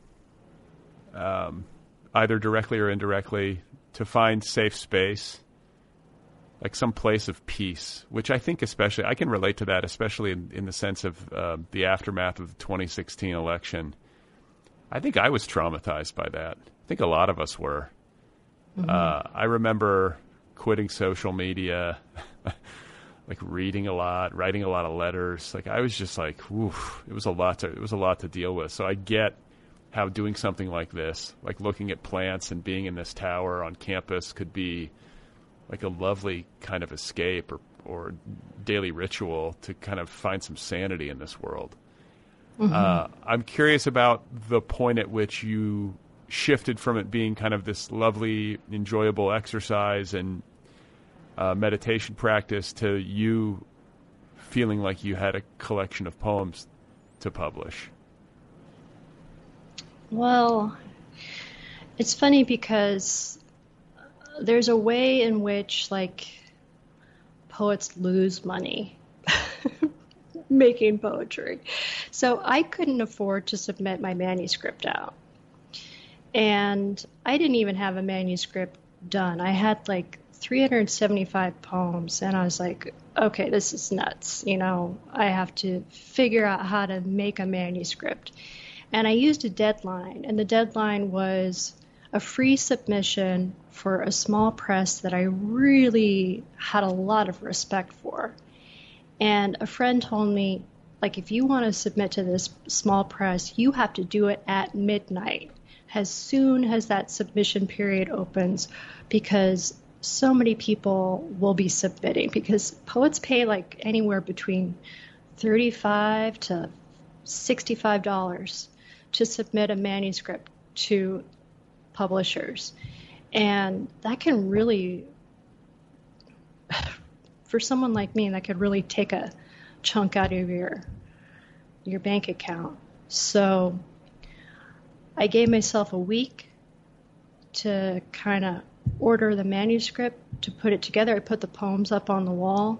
um, either directly or indirectly, to find safe space, like some place of peace. Which I think, especially, I can relate to that, especially in, in the sense of uh, the aftermath of the twenty sixteen election. I think I was traumatized by that. I think a lot of us were. Mm-hmm. Uh, I remember quitting social media, like reading a lot, writing a lot of letters. Like I was just like, oof, it was a lot to, it was a lot to deal with. So I get how doing something like this, like looking at plants and being in this tower on campus could be like a lovely kind of escape or, or daily ritual to kind of find some sanity in this world. Mm-hmm. Uh, I'm curious about the point at which you shifted from it being kind of this lovely, enjoyable exercise and uh, meditation practice to you feeling like you had a collection of poems to publish. Well, it's funny because there's a way in which, like, poets lose money making poetry. So I couldn't afford to submit my manuscript out. And I didn't even have a manuscript done. I had like three hundred seventy-five poems, and I was like, okay, this is nuts. You know, I have to figure out how to make a manuscript. And I used a deadline, and the deadline was a free submission for a small press that I really had a lot of respect for. And a friend told me, like, if you want to submit to this small press, you have to do it at midnight, as soon as that submission period opens, because so many people will be submitting, because poets pay like anywhere between thirty-five to sixty-five dollars to submit a manuscript to publishers. And that can really, for someone like me, that could really take a chunk out of your your bank account. So I gave myself a week to kind of order the manuscript, to put it together. I put the poems up on the wall.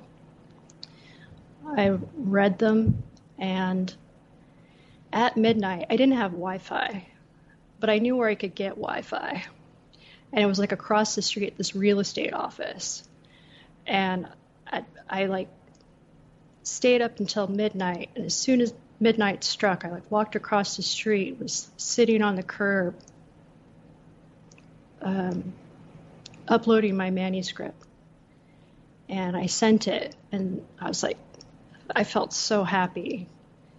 I read them, and at midnight, I didn't have Wi-Fi, but I knew where I could get Wi-Fi. And it was like across the street at this real estate office. And I, I like stayed up until midnight, and as soon as midnight struck, I like walked across the street, was sitting on the curb, um, uploading my manuscript. And I sent it, and I was like, I felt so happy.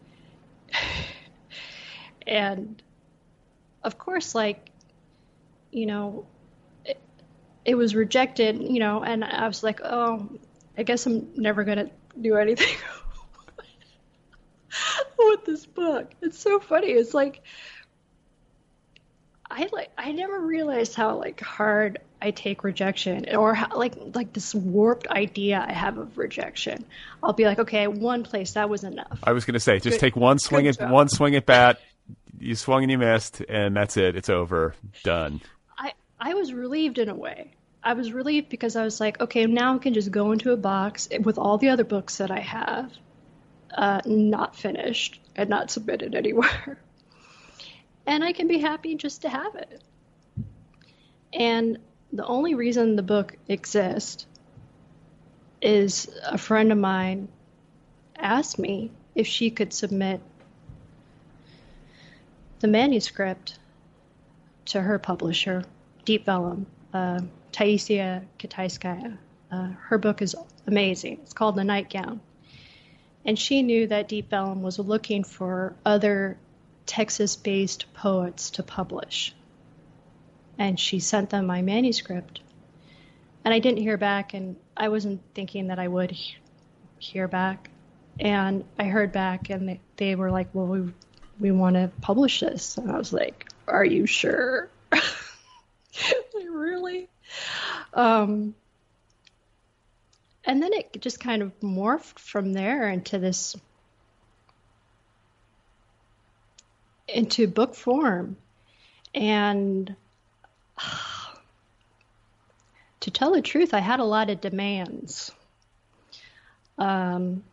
And of course, like, you know, it, it was rejected, you know, and I was like, oh, I guess I'm never going to do anything with this book. It's so funny. It's like, I like, I never realized how like hard I take rejection, or how, like, like this warped idea I have of rejection. I'll be like, okay, one place, that was enough. I was going to say, just Good, take one swing at job. one swing at bat. You swung and you missed, and that's it. It's over. Done. I, I was relieved in a way. I was relieved because I was like, okay, now I can just go into a box with all the other books that I have uh, not finished and not submitted anywhere. And I can be happy just to have it. And the only reason the book exists is a friend of mine asked me if she could submit the manuscript to her publisher, Deep Vellum, uh, Taisia Kitayskaya. Uh, her book is amazing. It's called The Nightgown. And she knew that Deep Vellum was looking for other Texas-based poets to publish. And she sent them my manuscript. And I didn't hear back, and I wasn't thinking that I would he- hear back. And I heard back, and they, they were like, well, we we want to publish this. And I was like, are you sure? Like, really? Um, and then it just kind of morphed from there into this, into book form. And to tell the truth, I had a lot of demands. Um,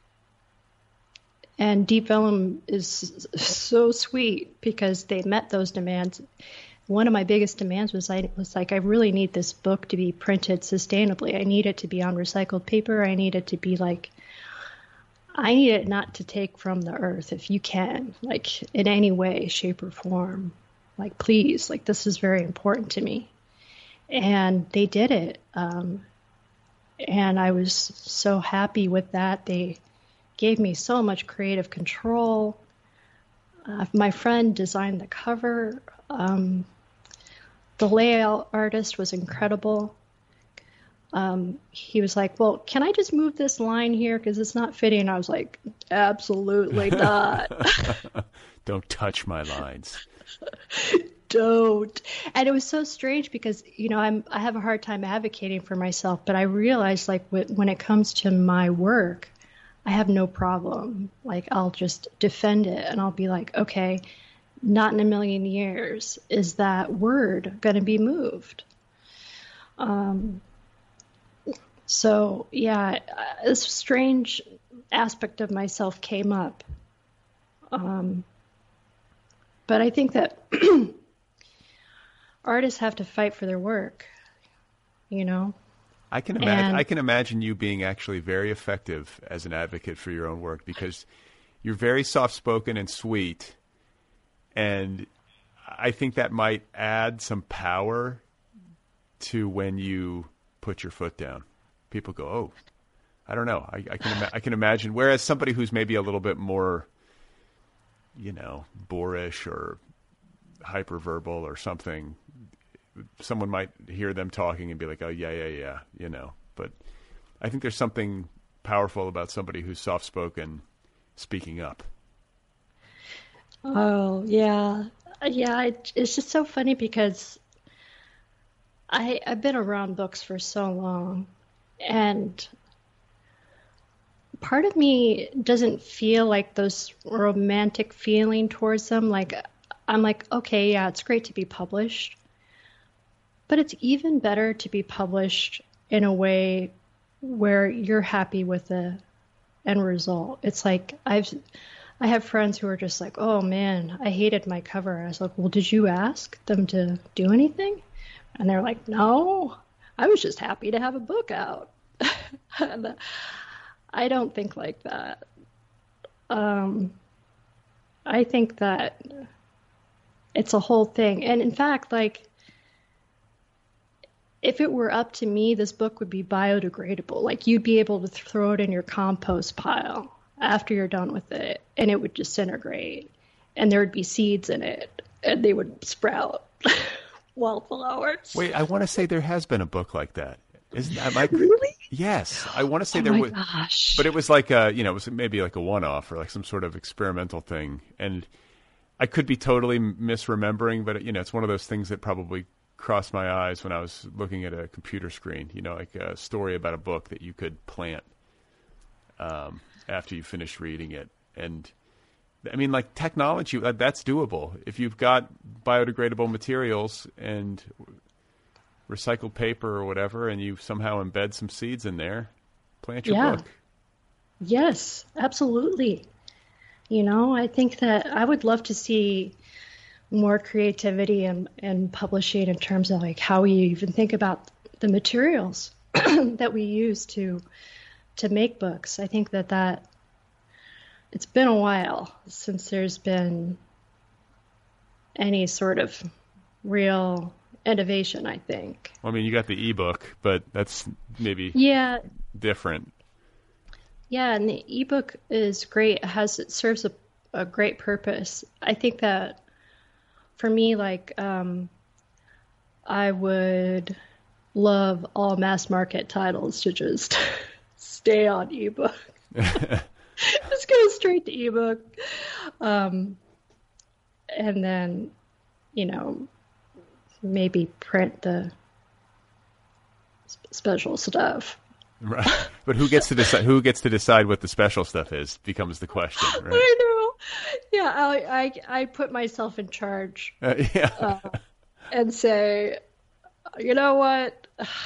and Deep Vellum is so sweet because they met those demands. One of my biggest demands was I was like, I really need this book to be printed sustainably. I need it to be on recycled paper. I need it to be like, I need it not to take from the earth if you can, like in any way, shape, or form. Like, please, like this is very important to me. And they did it. Um, and I was so happy with that. They gave me so much creative control. Uh, my friend designed the cover. Um, the layout artist was incredible. Um, he was like, well, can I just move this line here because it's not fitting? I was like, absolutely not. Don't touch my lines. Don't. And it was so strange because, you know, I'm, I have a hard time advocating for myself, but I realized like when it comes to my work, I have no problem. Like I'll just defend it and I'll be like, okay, not in a million years is that word going to be moved. Um, so yeah, this strange aspect of myself came up. Um, but I think that artists have to fight for their work, you know? I can imagine. And, I can imagine you being actually very effective as an advocate for your own work because you're very soft-spoken and sweet, and I think that might add some power to when you put your foot down. People go, "Oh, I don't know." I, I can. Ima- I can imagine. Whereas somebody who's maybe a little bit more, you know, boorish or hyperverbal or something. Someone might hear them talking and be like, oh, yeah, yeah, yeah, you know. But I think there's something powerful about somebody who's soft-spoken speaking up. Oh, yeah. Yeah, it, it's just so funny because I, I've been around books for so long. And part of me doesn't feel like those romantic feeling towards them. Like, I'm like, okay, yeah, it's great to be published. But it's even better to be published in a way where you're happy with the end result. It's like I've, I have friends who are just like, oh man, I hated my cover. I was like, well, did you ask them to do anything? And they're like, no, I was just happy to have a book out. And I don't think like that. Um, I think that it's a whole thing. And in fact, like, if it were up to me, this book would be biodegradable. Like you'd be able to throw it in your compost pile after you're done with it, and it would disintegrate. And there would be seeds in it, and they would sprout wildflowers. Wait, I want to say there has been a book like that. Isn't that like really? Yes, I want to say oh there my was, gosh. But it was like a, you know, it was maybe like a one-off or like some sort of experimental thing, and I could be totally misremembering, but you know, it's one of those things that probably crossed my eyes when I was looking at a computer screen, you know, like a story about a book that you could plant um, after you finish reading it. And I mean, like technology, that's doable. If you've got biodegradable materials and recycled paper or whatever, and you somehow embed some seeds in there, plant your yeah. book. Yes, absolutely. You know, I think that I would love to see more creativity and and publishing in terms of like how we even think about the materials that we use to to make books. I think that that it's been a while since there's been any sort of real innovation, I think. Well, I mean, you got the ebook, but that's maybe Yeah, different. yeah, and the ebook is great. It has it serves a, a great purpose. I think that for me, like, um, I would love all mass market titles to just stay on ebook. Just go straight to ebook. Um, and then, you know, maybe print the sp- special stuff. Right. But who gets to decide? Who gets to decide what the special stuff is? Becomes the question. Right? I know. Yeah, I, I I put myself in charge. Uh, yeah. uh, and say, you know what?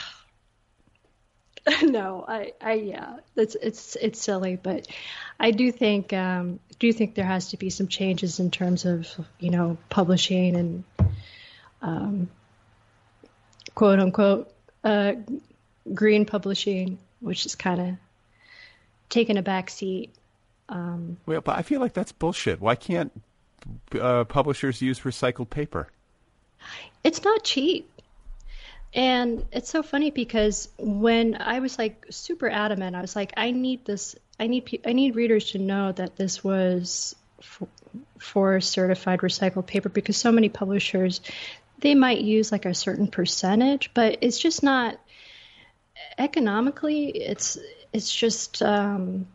No, I, I yeah, it's it's it's silly, but I do think um, do think there has to be some changes in terms of, you know, publishing and um, quote unquote uh, green publishing, which is kind of taking a back seat. Um, Well, but I feel like that's bullshit. Why can't uh, publishers use recycled paper? It's not cheap. And it's so funny because when I was like super adamant, I was like, I need this, I need, pe- I need readers to know that this was for, for certified recycled paper, because so many publishers, they might use like a certain percentage, but it's just not economically, it's, it's just, um,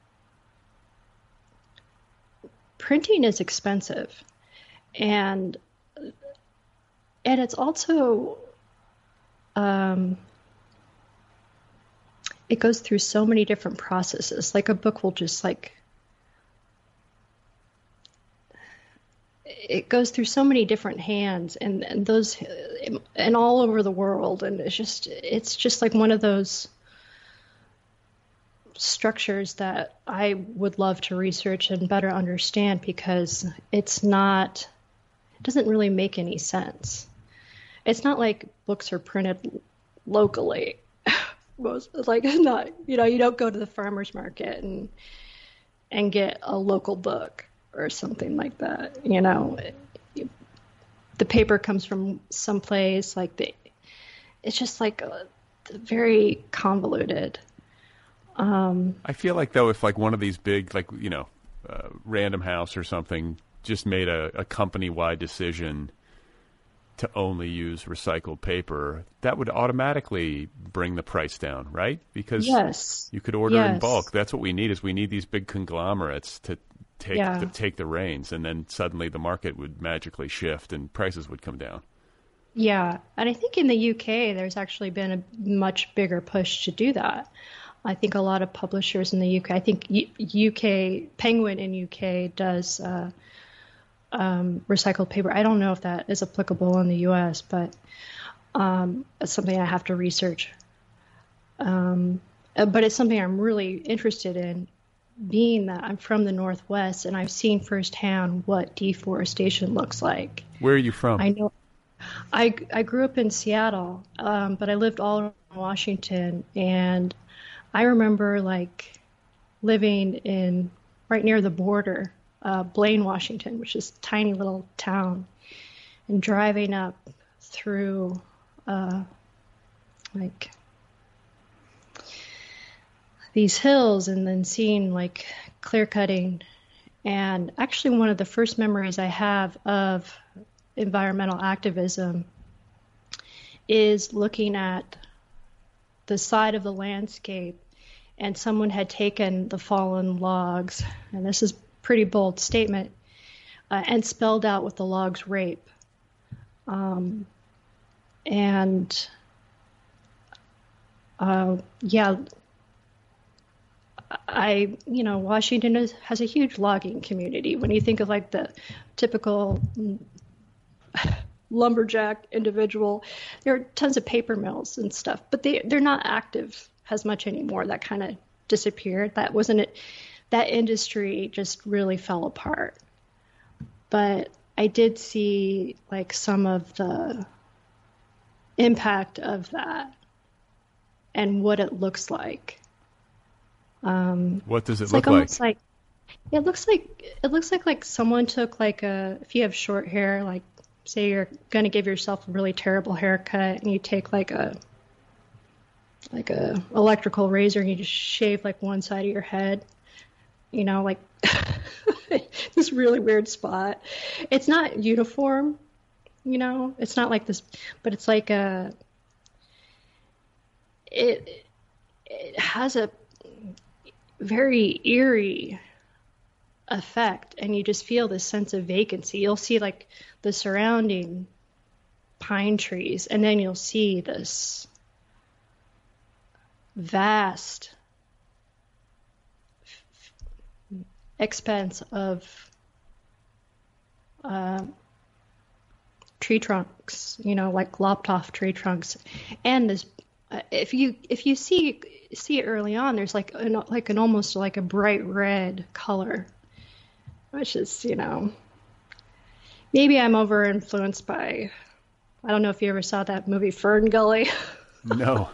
printing is expensive, and, and it's also, Um, it goes through so many different processes. Like a book will just like, it goes through so many different hands, and, and those, and all over the world. And it's just, it's just like one of those structures that I would love to research and better understand, because it's not, it doesn't really make any sense. It's not like books are printed locally. Most, like, not, you know, you don't go to the farmer's market and and get a local book or something like that. You know, the paper comes from someplace, like the, it's just like a, very convoluted. Um, I feel like though, if like one of these big, like, you know, uh, Random House or something just made a, a company-wide decision to only use recycled paper, that would automatically bring the price down, right? Because yes. you could order yes. in bulk. That's what we need, is we need these big conglomerates to take yeah. to take the reins, and then suddenly the market would magically shift and prices would come down. Yeah, and I think in the U K there's actually been a much bigger push to do that. I think a lot of publishers in the U K, I think U- UK, Penguin in U K does uh, Um, recycled paper. I don't know if that is applicable in the U S, but um, it's something I have to research. Um, uh, but it's something I'm really interested in, being that I'm from the Northwest and I've seen firsthand what deforestation looks like. Where are you from? I know. I, I grew up in Seattle, um, but I lived all around Washington, and I remember like living in right near the border. Uh, Blaine, Washington, which is a tiny little town, and driving up through uh, like these hills, and then seeing like clear cutting. And actually one of the first memories I have of environmental activism is looking at the side of the landscape, and someone had taken the fallen logs, and this is pretty bold statement, uh, and spelled out with the logs rape. Um, and uh, yeah, I, you know, Washington is, has a huge logging community. When you think of like the typical lumberjack individual, there are tons of paper mills and stuff, but they, they're not active as much anymore. That kind of disappeared. That wasn't it. That industry just really fell apart. But I did see like some of the impact of that and what it looks like. Um, what does it it's look like? Almost like? like it looks like it looks like like someone took like a if you have short hair, like say you're gonna give yourself a really terrible haircut and you take like a like a electrical razor and you just shave like one side of your head, you know, like this really weird spot. It's not uniform, you know, it's not like this, but it's like a, it, it has a very eerie effect, and you just feel this sense of vacancy. You'll see like the surrounding pine trees, and then you'll see this vast expanse of uh, tree trunks, you know, like lopped off tree trunks. And this, uh, if you if you see see it early on, there's like an, like an almost like a bright red color, which is, you know, maybe I'm over influenced by, I don't know if you ever saw that movie Fern Gully. No.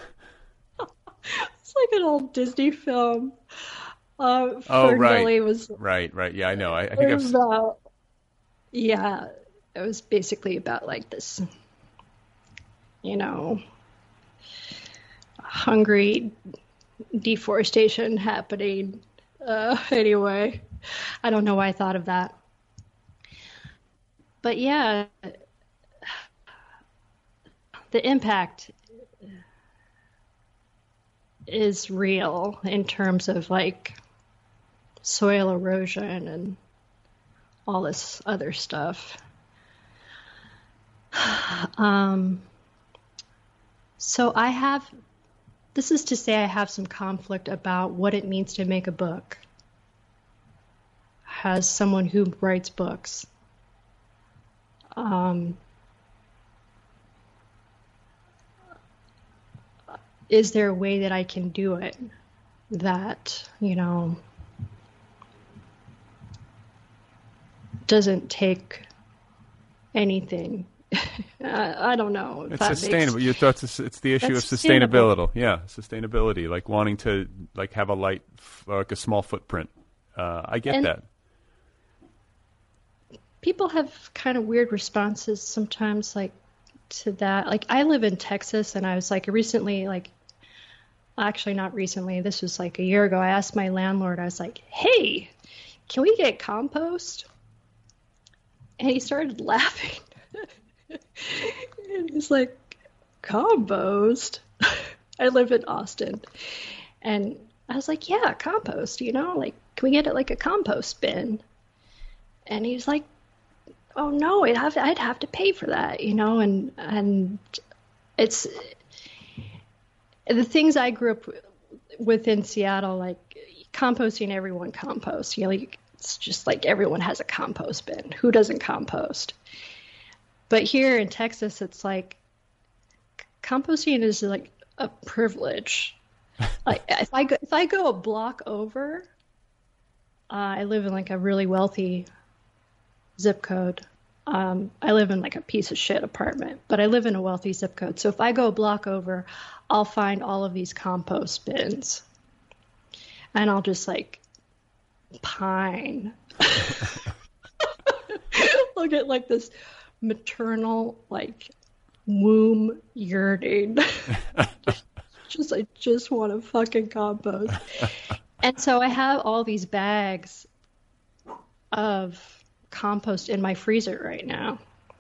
It's like an old Disney film. Uh, oh, Fern right. Gully was, right, right. Yeah, I know. I, I think I've... about, yeah, it was basically about like this, you know, hungry deforestation happening. Uh, anyway, I don't know why I thought of that. But yeah, the impact is real in terms of like soil erosion and all this other stuff. Um, so I have, this is to say I have some conflict about what it means to make a book as someone who writes books. Um, is there a way that I can do it that, you know, doesn't take anything? I, I don't know. It's sustainable. Makes... You thought it's, it's the issue That's of sustainability. Yeah, sustainability, like wanting to like have a light, like a small footprint. Uh, I get and that. People have kind of weird responses sometimes, like to that. Like I live in Texas, and I was like recently, like actually not recently. This was like a year ago. I asked my landlord. I was like, "Hey, can we get compost?" And he started laughing. And he's like, compost? I live in Austin. And I was like, yeah, compost, you know, like, can we get it like a compost bin? And he was like, oh no, I'd have to, I'd have to pay for that, you know, and, and it's the things I grew up with in Seattle, like composting, everyone composts, you know, like, it's just like everyone has a compost bin. Who doesn't compost? But here in Texas, it's like composting is like a privilege. Like if I go, if I go a block over, uh, I live in like a really wealthy zip code. Um, I live in like a piece of shit apartment, but I live in a wealthy zip code. So if I go a block over, I'll find all of these compost bins, and I'll just like pine. Look at like this maternal like womb yearning. just I just want to fucking compost. And so I have all these bags of compost in my freezer right now.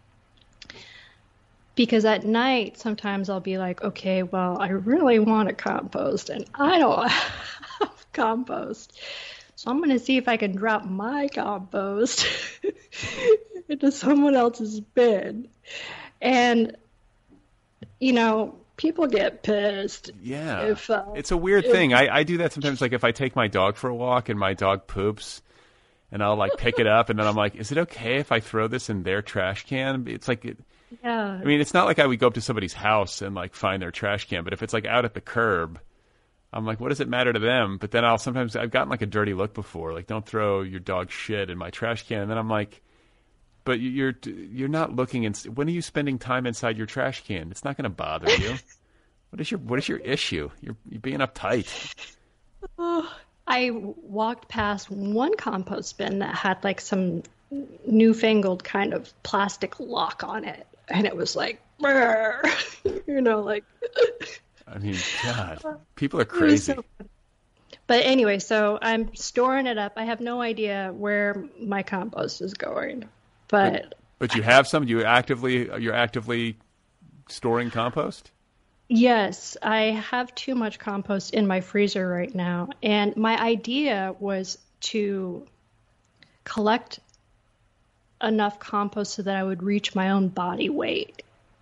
Because at night sometimes I'll be like, okay, well, I really want to compost and I don't have compost. So I'm going to see if I can drop my compost into someone else's bin. And, you know, people get pissed. Yeah. If, uh, it's a weird if, thing. I, I do that sometimes, like if I take my dog for a walk and my dog poops, and I'll like pick it up, and then I'm like, is it okay if I throw this in their trash can? It's like, it, yeah. I mean, it's not like I would go up to somebody's house and like find their trash can, but if it's like out at the curb, I'm like, what does it matter to them? But then I'll sometimes, I've gotten like a dirty look before, like, don't throw your dog shit in my trash can. And then I'm like, but you're you're not looking in. When are you spending time inside your trash can? It's not going to bother you. What is your What is your issue? You're you're being uptight. Oh, I walked past one compost bin that had like some newfangled kind of plastic lock on it, and it was like, you know, like. I mean, God, people are crazy. So but anyway, so I'm storing it up. I have no idea where my compost is going. But, but but you have some. You actively you're actively storing compost. Yes, I have too much compost in my freezer right now, and my idea was to collect enough compost so that I would reach my own body weight.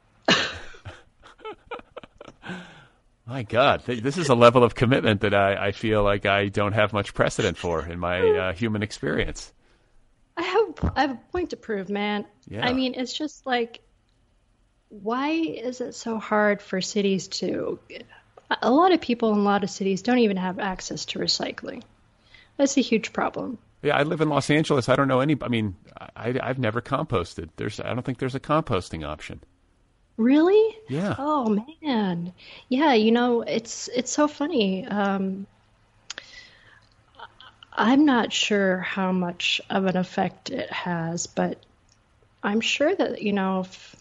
My God, this is a level of commitment that I, I feel like I don't have much precedent for in my uh, human experience. I have I have a point to prove, man. Yeah. I mean, it's just like, why is it so hard for cities to? A lot of people in a lot of cities don't even have access to recycling. That's a huge problem. Yeah, I live in Los Angeles. I don't know any. I mean, I, I've never composted. There's I don't think there's a composting option. Really? Yeah. Oh man. Yeah, you know, it's it's so funny. Um, I'm not sure how much of an effect it has, but I'm sure that, you know, if,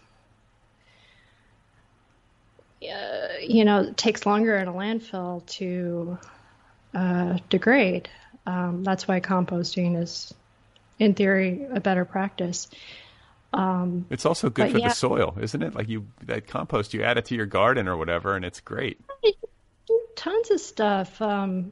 uh, you know, it takes longer in a landfill to uh, degrade. Um, that's why composting is, in theory, a better practice. Um, it's also good for yeah. the soil, isn't it? Like you, that compost, you add it to your garden or whatever, and it's great. Tons of stuff. Um,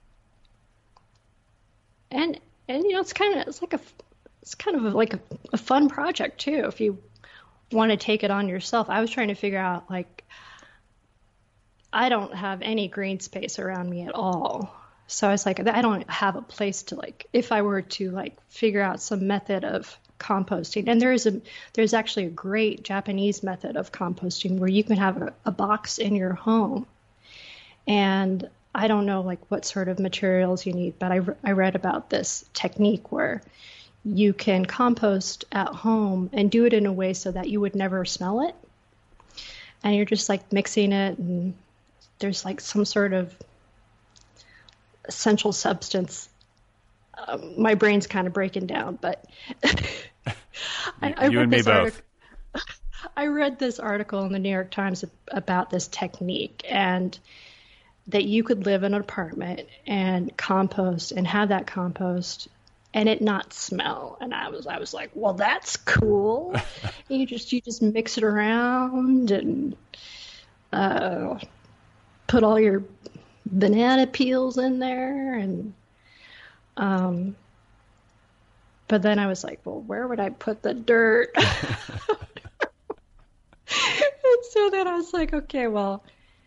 and, and, you know, it's kind of, it's like a, it's kind of like a, a fun project too. If you want to take it on yourself. I was trying to figure out, like, I don't have any green space around me at all. So I was like, I don't have a place to, like, if I were to like figure out some method of composting, and there's a there's actually a great Japanese method of composting where you can have a, a box in your home, and I don't know like what sort of materials you need, but I, I read about this technique where you can compost at home and do it in a way so that you would never smell it, and you're just like mixing it, and there's like some sort of essential substance. Um, my brain's kind of breaking down, but I, I you read and me this both. Article, I read this article in the New York Times about this technique, and that you could live in an apartment and compost and have that compost and it not smell. And I was, I was like, well, that's cool. And you just, you just mix it around and uh, put all your banana peels in there, and um. But then I was like, well, where would I put the dirt? And so then I was like, okay, well,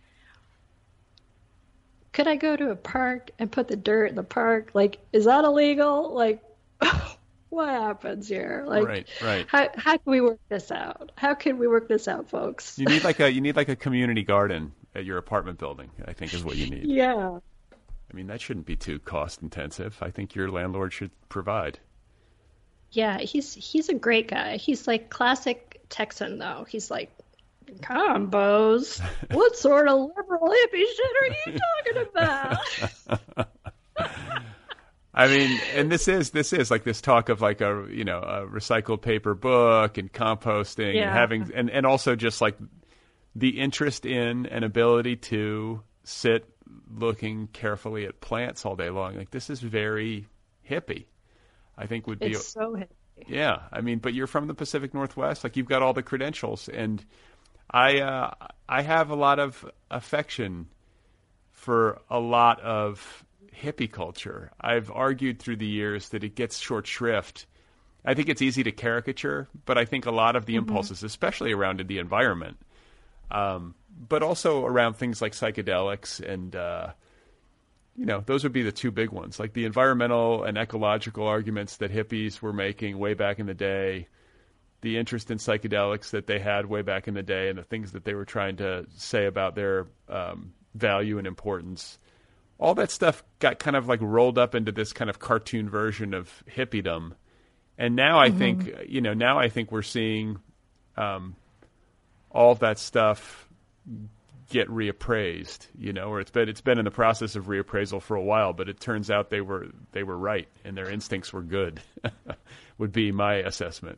could I go to a park and put the dirt in the park? Like, is that illegal? Like, what happens here? Like, right, right. How how can we work this out? How can we work this out, folks? You need like a you need like a community garden at your apartment building, I think is what you need. Yeah. I mean, that shouldn't be too cost intensive. I think your landlord should provide. Yeah, he's he's a great guy. He's like classic Texan, though. He's like, combos? What sort of liberal hippie shit are you talking about? I mean, and this is this is like this talk of like a you know a recycled paper book and composting yeah. and having and, and also just like the interest in and ability to sit looking carefully at plants all day long. Like this is very hippie. I think would be it's so hippie. Yeah, I mean, but you're from the Pacific Northwest, like you've got all the credentials, and I uh, I have a lot of affection for a lot of hippie culture. I've argued through the years that it gets short shrift. I think it's easy to caricature, but I think a lot of the mm-hmm. impulses, especially around the environment, um, but also around things like psychedelics and. Uh, You know, those would be the two big ones, like the environmental and ecological arguments that hippies were making way back in the day, the interest in psychedelics that they had way back in the day, and the things that they were trying to say about their um, value and importance. all that stuff got kind of like rolled up into this kind of cartoon version of hippiedom. And now I mm-hmm. think, you know, now I think we're seeing um, all of that stuff get reappraised, you know, or it's been it's been in the process of reappraisal for a while, but it turns out they were they were right and their instincts were good. Would be my assessment.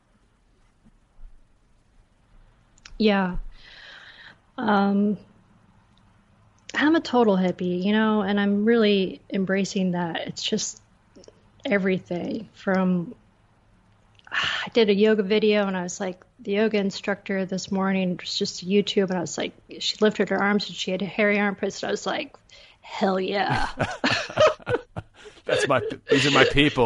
Yeah. Um, I'm a total hippie, you know, and I'm really embracing that. It's just everything from, I did a yoga video and I was like, the yoga instructor this morning was just YouTube and I was like, she lifted her arms and she had hairy armpits and I was like, hell yeah. That's my, these are my people.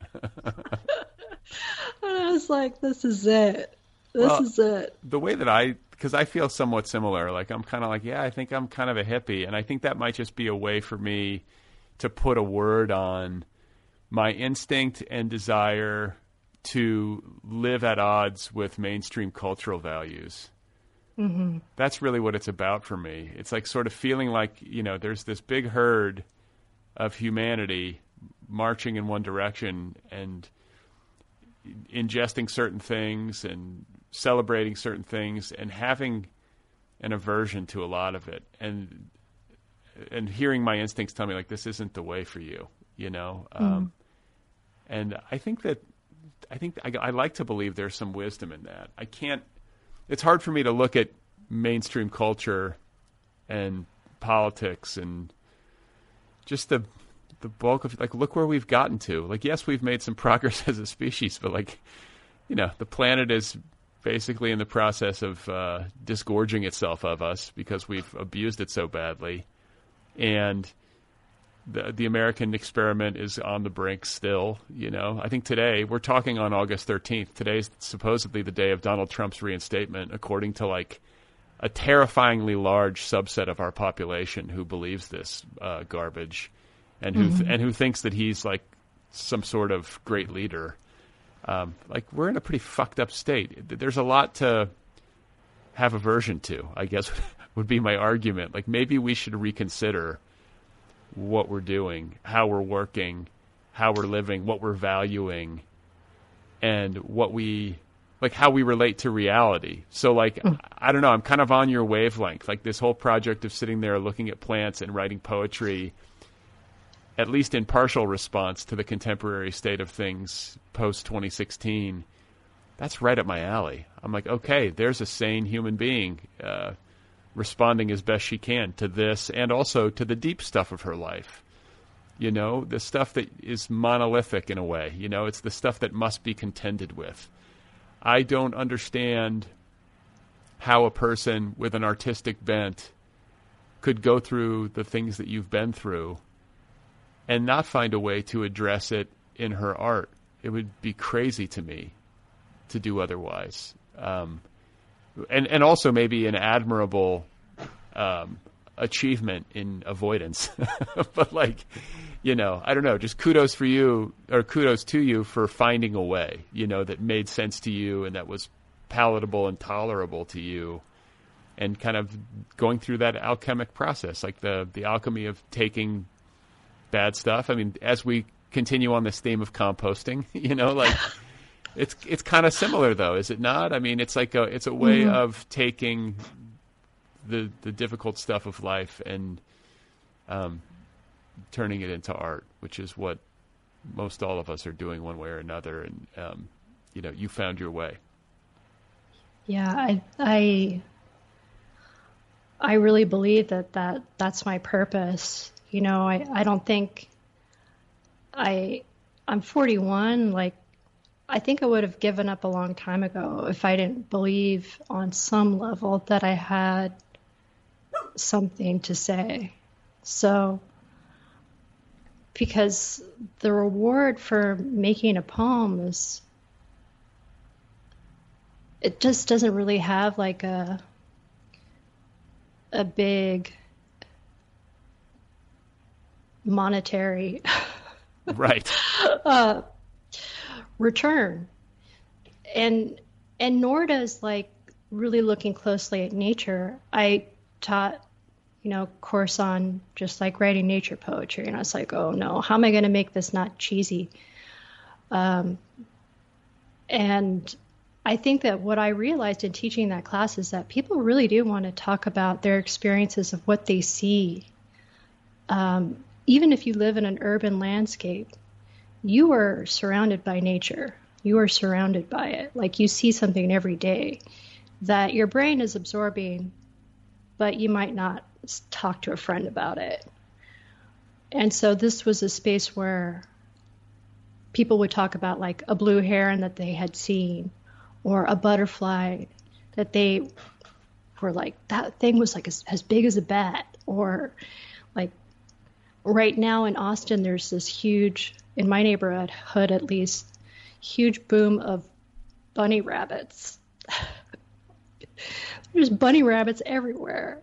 And I was like, this is it. This well, is it. The way that I, because I feel somewhat similar. Like I'm kind of like, yeah, I think I'm kind of a hippie. And I think that might just be a way for me to put a word on my instinct and desire to live at odds with mainstream cultural values. Mm-hmm. That's really what it's about for me. It's like sort of feeling like, you know, there's this big herd of humanity marching in one direction and ingesting certain things and celebrating certain things and having an aversion to a lot of it. And and hearing my instincts tell me, like, this isn't the way for you, you know? Mm-hmm. Um, and I think that I think I, I like to believe there's some wisdom in that. I can't, it's hard for me to look at mainstream culture and politics and just the, the bulk of, like, look where we've gotten to. Like, yes, we've made some progress as a species, but like, you know, the planet is basically in the process of uh, disgorging itself of us because we've abused it so badly. And The the American experiment is on the brink still, you know. I think today, we're talking on August thirteenth. Today's supposedly the day of Donald Trump's reinstatement, according to like a terrifyingly large subset of our population who believes this uh, garbage and who mm-hmm. th- and who thinks that he's like some sort of great leader. Um, like, we're in a pretty fucked up state. There's a lot to have aversion to, I guess would be my argument. Like, maybe we should reconsider what we're doing, how we're working, how we're living, what we're valuing, and what we, like, how we relate to reality. So, like, mm. I don't know, I'm kind of on your wavelength. Like, this whole project of sitting there looking at plants and writing poetry, at least in partial response to the contemporary state of things post twenty sixteen, that's right up my alley. I'm like, okay, there's a sane human being, uh, responding as best she can to this and also to the deep stuff of her life. You know, the stuff that is monolithic in a way. You know, it's the stuff that must be contended with. I don't understand how a person with an artistic bent could go through the things that you've been through and not find a way to address it in her art. It would be crazy to me to do otherwise. Um, And and also maybe an admirable um, achievement in avoidance. But, like, you know, I don't know, just kudos for you, or kudos to you for finding a way, you know, that made sense to you and that was palatable and tolerable to you, and kind of going through that alchemic process, like the, the alchemy of taking bad stuff. I mean, as we continue on this theme of composting, you know, like... It's it's kind of similar, though, is it not? I mean, it's like a it's a way mm-hmm. of taking the the difficult stuff of life and um, turning it into art, which is what most all of us are doing one way or another. And um, you know, you found your way. Yeah, I I I really believe that, that that's my purpose. You know, I, I don't think I I'm forty-one, like. I think I would have given up a long time ago if I didn't believe on some level that I had something to say. So, because the reward for making a poem is, it just doesn't really have like a, a big monetary right. uh, return, and and nor does like really looking closely at nature. I taught, you know, course on just like writing nature poetry. And I was like, oh no, how am I going to make this not cheesy? Um, and I think that what I realized in teaching that class is that people really do want to talk about their experiences of what they see. Um, even if you live in an urban landscape, you are surrounded by nature. You are surrounded by it. Like you see something every day that your brain is absorbing, but you might not talk to a friend about it. And so this was a space where people would talk about like a blue heron that they had seen, or a butterfly that they were like, that thing was like as, as big as a bat. Or like right now in Austin, there's this huge, in my neighborhood at least, huge boom of bunny rabbits. There's bunny rabbits everywhere.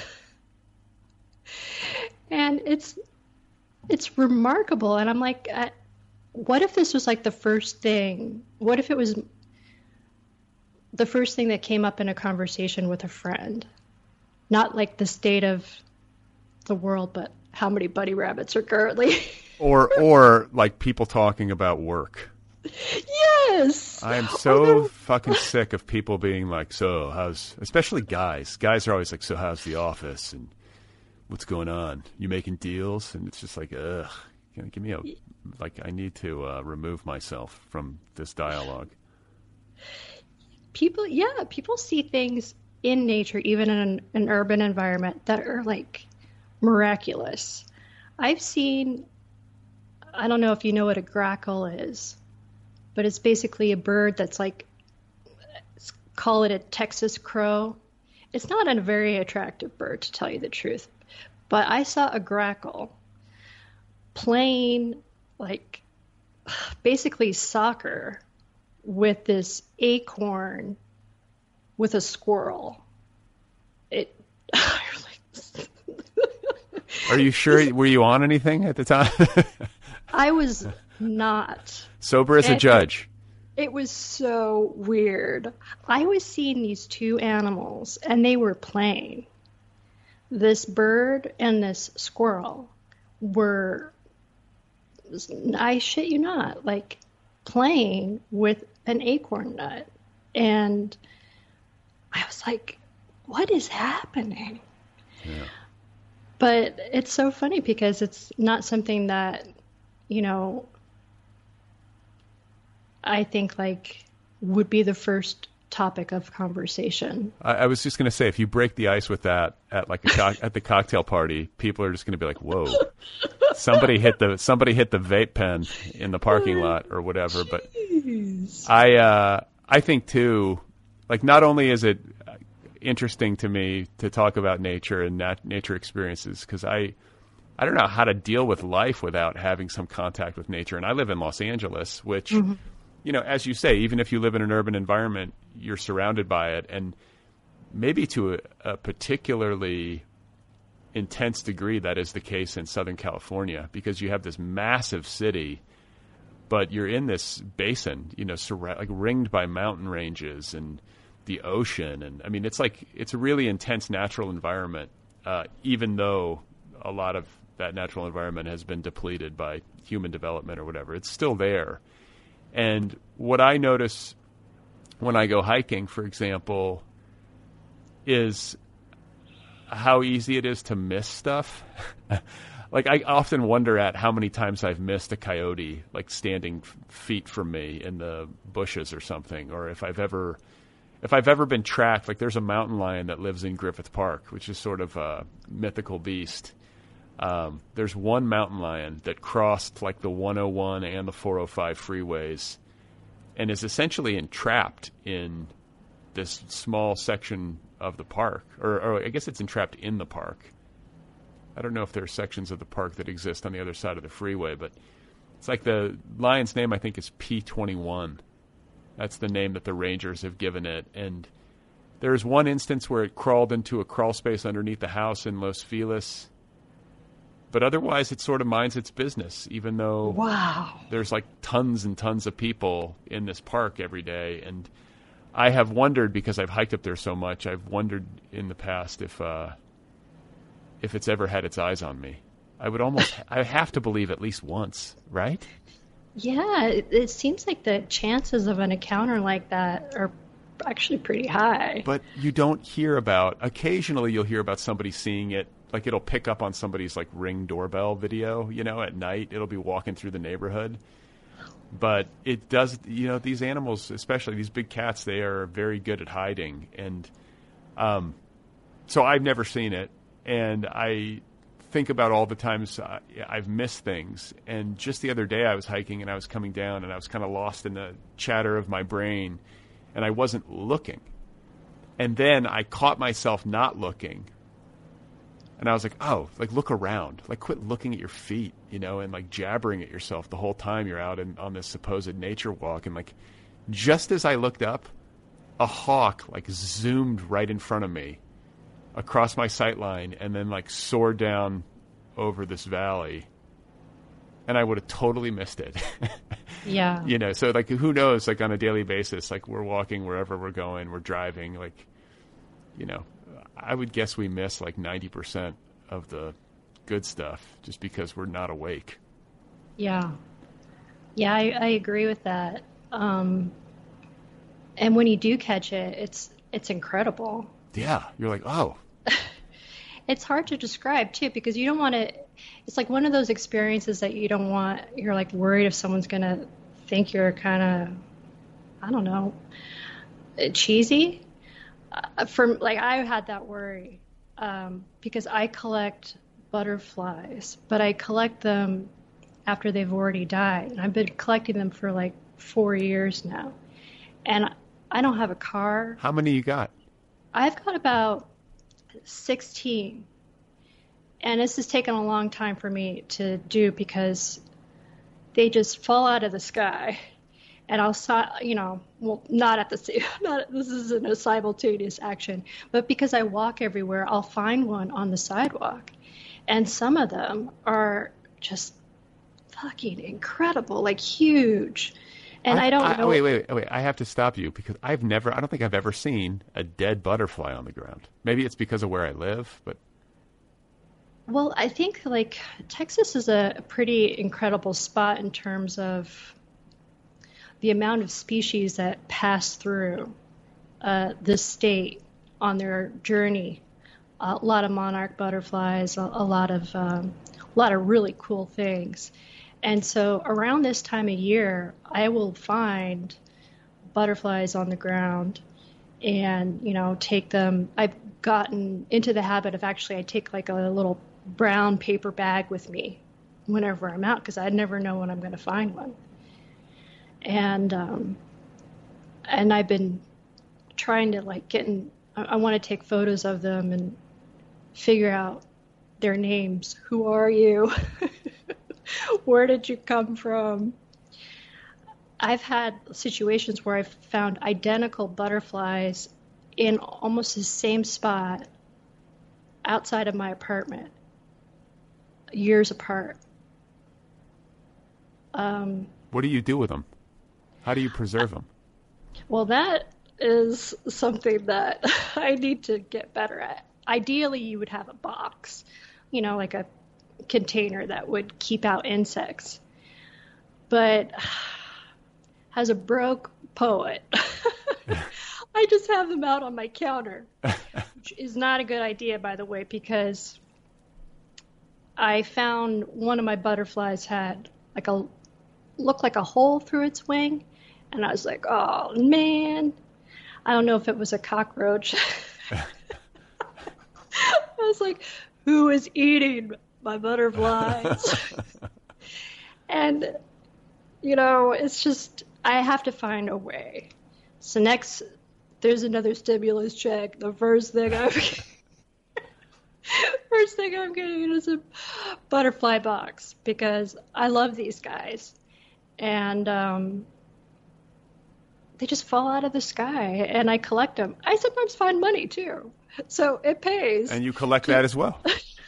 And it's it's remarkable. And I'm like, uh, what if this was like the first thing? What if it was the first thing that came up in a conversation with a friend? Not like the state of the world, but how many bunny rabbits are currently. or or like people talking about work. Yes. I am so Although... fucking sick of people being like, so how's, especially guys. Guys are always like, so how's the office and what's going on? You making deals? And it's just like, ugh, give me a, like, I need to uh, remove myself from this dialogue. People, yeah, people see things in nature, even in an, an urban environment, that are like miraculous. I've seen, I don't know if you know what a grackle is, but it's basically a bird that's like, call it a Texas crow. It's not a very attractive bird, to tell you the truth. But I saw a grackle playing like basically soccer with this acorn with a squirrel. It. Are you sure? Were you on anything at the time? I was not. Sober as a and judge. It, it was so weird. I was seeing these two animals, and they were playing. This bird and this squirrel were, I shit you not, like playing with an acorn nut. And I was like, what is happening? Yeah. But it's so funny because it's not something that, you know, I think like would be the first topic of conversation. I, I was just going to say, if you break the ice with that at like a co- at the cocktail party, people are just going to be like, "Whoa, somebody hit the somebody hit the vape pen in the parking lot or whatever." But I uh, I think too, like not only is it interesting to me to talk about nature and nat- nature experiences, because I I don't know how to deal with life without having some contact with nature, and I live in Los Angeles, which. Mm-hmm. You know, as you say, even if you live in an urban environment, you're surrounded by it. And maybe to a, a particularly intense degree, that is the case in Southern California, because you have this massive city, but you're in this basin, you know, sur- like ringed by mountain ranges and the ocean. And I mean, it's like it's a really intense natural environment, uh, even though a lot of that natural environment has been depleted by human development or whatever. It's still there. And what I notice when I go hiking, for example, is how easy it is to miss stuff. Like I often wonder at how many times I've missed a coyote, like standing feet from me in the bushes or something, or if I've ever, if I've ever been tracked. Like there's a mountain lion that lives in Griffith Park, which is sort of a mythical beast. Um, there's one mountain lion that crossed like the one oh one and the four oh five freeways and is essentially entrapped in this small section of the park. Or, or I guess it's entrapped in the park. I don't know if there are sections of the park that exist on the other side of the freeway, but it's like the lion's name, I think, is P twenty-one. That's the name that the rangers have given it. And there's one instance where it crawled into a crawl space underneath the house in Los Feliz. But otherwise, it sort of minds its business, even though wow. there's like tons and tons of people in this park every day. And I have wondered, because I've hiked up there so much, I've wondered in the past if uh, if it's ever had its eyes on me. I would almost, I have to believe at least once, right? Yeah, it, it seems like the chances of an encounter like that are actually pretty high. But you don't hear about, occasionally you'll hear about somebody seeing it, like it'll pick up on somebody's like Ring doorbell video, you know, at night. It'll be walking through the neighborhood. But it does, you know, these animals, especially these big cats, they are very good at hiding. And um, so I've never seen it. And I think about all the times uh, I've missed things. And just the other day I was hiking and I was coming down and I was kind of lost in the chatter of my brain. And I wasn't looking. And then I caught myself not looking. And I was like, oh, like look around. Like quit looking at your feet, you know, and like jabbering at yourself the whole time you're out in, on this supposed nature walk. And like just as I looked up, a hawk like zoomed right in front of me across my sight line and then like soared down over this valley. And I would have totally missed it. Yeah. You know, so like who knows, like on a daily basis, like we're walking wherever we're going, we're driving, like, you know, I would guess we miss like ninety percent of the good stuff just because we're not awake. Yeah. Yeah, I, I agree with that. Um, and when you do catch it, it's it's incredible. Yeah. You're like, oh. It's hard to describe, too, because you don't want to – it's like one of those experiences that you don't want – you're like worried if someone's going to think you're kind of, I don't know, cheesy. Uh, for like I had that worry um, because I collect butterflies, but I collect them after they've already died. And I've been collecting them for like four years now. And I don't have a car. How many you got? I've got about sixteen. And this has taken a long time for me to do because they just fall out of the sky. And I'll, you know, well, not at the same, not, this isn't a simultaneous action, but because I walk everywhere, I'll find one on the sidewalk. And some of them are just fucking incredible, like huge. And I, I don't I, know. Wait, wait, wait, wait. I have to stop you because I've never, I don't think I've ever seen a dead butterfly on the ground. Maybe it's because of where I live, but. Well, I think like Texas is a pretty incredible spot in terms of the amount of species that pass through uh, this state on their journey. Uh, a lot of monarch butterflies, a, a lot of um, a lot of really cool things. And so around this time of year, I will find butterflies on the ground and, you know, take them. I've gotten into the habit of actually I take like a little brown paper bag with me whenever I'm out because I never know when I'm going to find one. And um, and I've been trying to like get in. I, I want to take photos of them and figure out their names. Who are you? Where did you come from? I've had situations where I've found identical butterflies in almost the same spot outside of my apartment, years apart. Um, what do you do with them? How do you preserve them? Well, that is something that I need to get better at. Ideally, you would have a box, you know, like a container that would keep out insects. But as a broke poet, I just have them out on my counter, which is not a good idea, by the way, because I found one of my butterflies had like a looked like a hole through its wing. And I was like, oh, man. I don't know if it was a cockroach. I was like, who is eating my butterflies? And, you know, it's just, I have to find a way. So next, there's another stimulus check. The first thing I'm first thing I'm getting is a butterfly box because I love these guys. And, um, they just fall out of the sky, and I collect them. I sometimes find money, too, so it pays. And you collect that as well.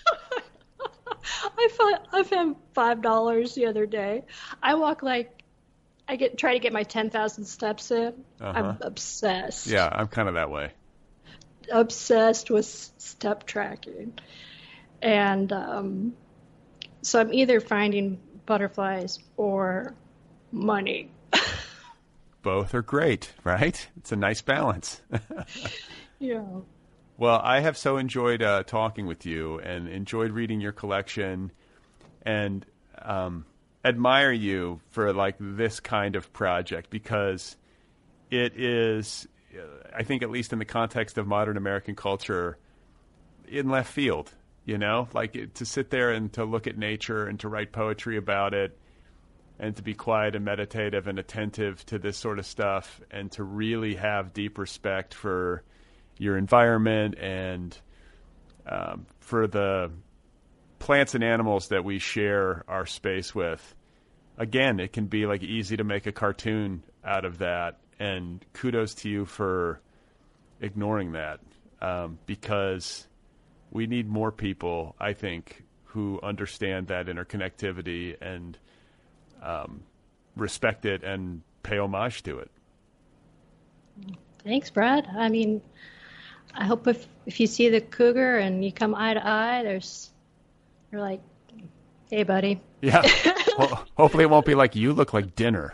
I found, I found five dollars the other day. I walk like, I get try to get my ten thousand steps in. Uh-huh. I'm obsessed. Yeah, I'm kind of that way. Obsessed with step tracking. And um, so I'm either finding butterflies or money. Both are great, right? It's a nice balance. Yeah. Well, I have so enjoyed uh, talking with you and enjoyed reading your collection and um, admire you for like this kind of project because it is, I think, at least in the context of modern American culture, in left field, you know, like it, to sit there and to look at nature and to write poetry about it and to be quiet and meditative and attentive to this sort of stuff and to really have deep respect for your environment and um, for the plants and animals that we share our space with. Again, it can be like easy to make a cartoon out of that. And kudos to you for ignoring that um, because we need more people, I think, who understand that interconnectivity and um, respect it and pay homage to it. Thanks, Brad. I mean, I hope if, if you see the cougar and you come eye to eye, there's you're like, hey, buddy. Yeah. Well, hopefully it won't be like you look like dinner.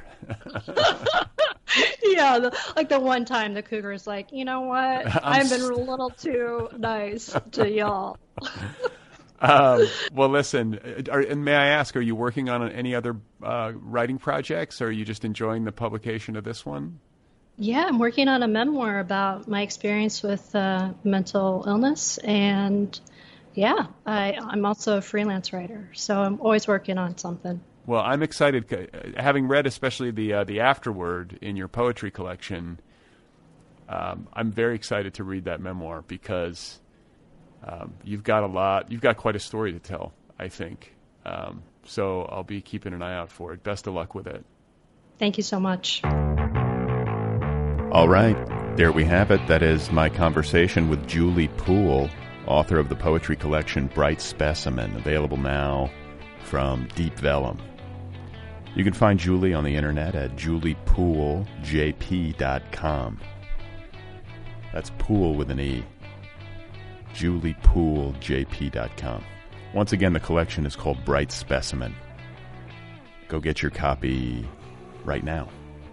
Yeah, the, like the one time the cougar is like, you know what? I've been a little too nice to y'all. um, well, listen, are, and may I ask, are you working on any other uh, writing projects, or are you just enjoying the publication of this one? Yeah, I'm working on a memoir about my experience with uh, mental illness, and yeah, I, I'm also a freelance writer, so I'm always working on something. Well, I'm excited, having read especially the uh, the afterword in your poetry collection. Um, I'm very excited to read that memoir because um, you've got a lot, you've got quite a story to tell, I think. Um, so I'll be keeping an eye out for it. Best of luck with it. Thank you so much. All right, there we have it. That is my conversation with Julie Poole, author of the poetry collection Bright Specimen, available now from Deep Vellum. You can find Julie on the internet at julie poole j p dot com. That's Poole with an E. julie poole j p dot com. Once again, the collection is called Bright Specimen. Go get your copy right now.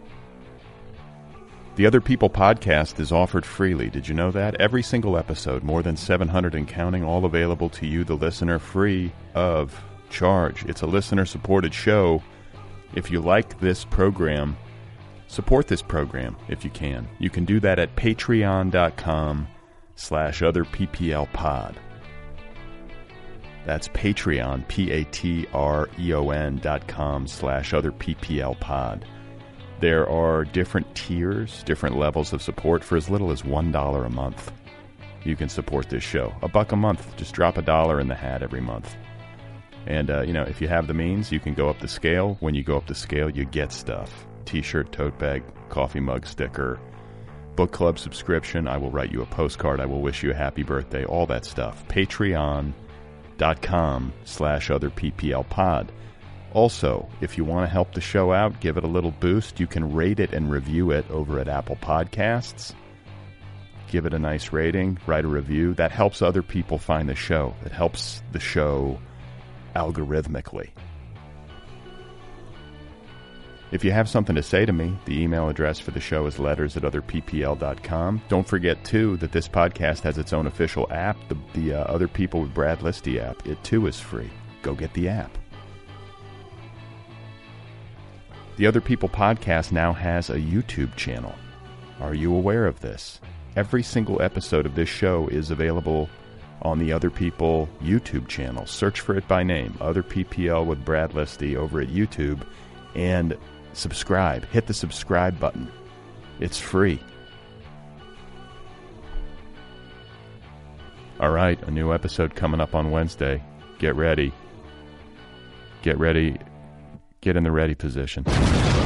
The Other People podcast is offered freely. Did you know that? Every single episode, more than seven hundred and counting, all available to you, the listener, free of charge. It's a listener-supported show. If you like this program, support this program if you can. You can do that at patreon.com slash otherpplpod. That's Patreon, P-A-T-R-E-O-N dot com slash otherpplpod. There are different tiers, different levels of support for as little as one dollar a month. You can support this show. A buck a month. Just drop a dollar in the hat every month. And, uh, you know, if you have the means, you can go up the scale. When you go up the scale, you get stuff. T-shirt, tote bag, coffee mug, sticker, book club subscription. I will write you a postcard. I will wish you a happy birthday. All that stuff. Patreon.com slash otherpplpod. Also, if you want to help the show out, give it a little boost, you can rate it and review it over at Apple Podcasts. Give it a nice rating, write a review. That helps other people find the show. It helps the show algorithmically. If you have something to say to me, the email address for the show is letters at other p p l dot com. Don't forget, too, that this podcast has its own official app, the, the uh, Other People with Brad Listy app. It, too, is free. Go get the app. The Other People podcast now has a YouTube channel. Are you aware of this? Every single episode of this show is available on the Other People YouTube channel. Search for it by name, Other P P L with Brad Listy, over at YouTube, and subscribe. Hit the subscribe button. It's free. All right, a new episode coming up on Wednesday. Get ready. Get ready. Get in the ready position.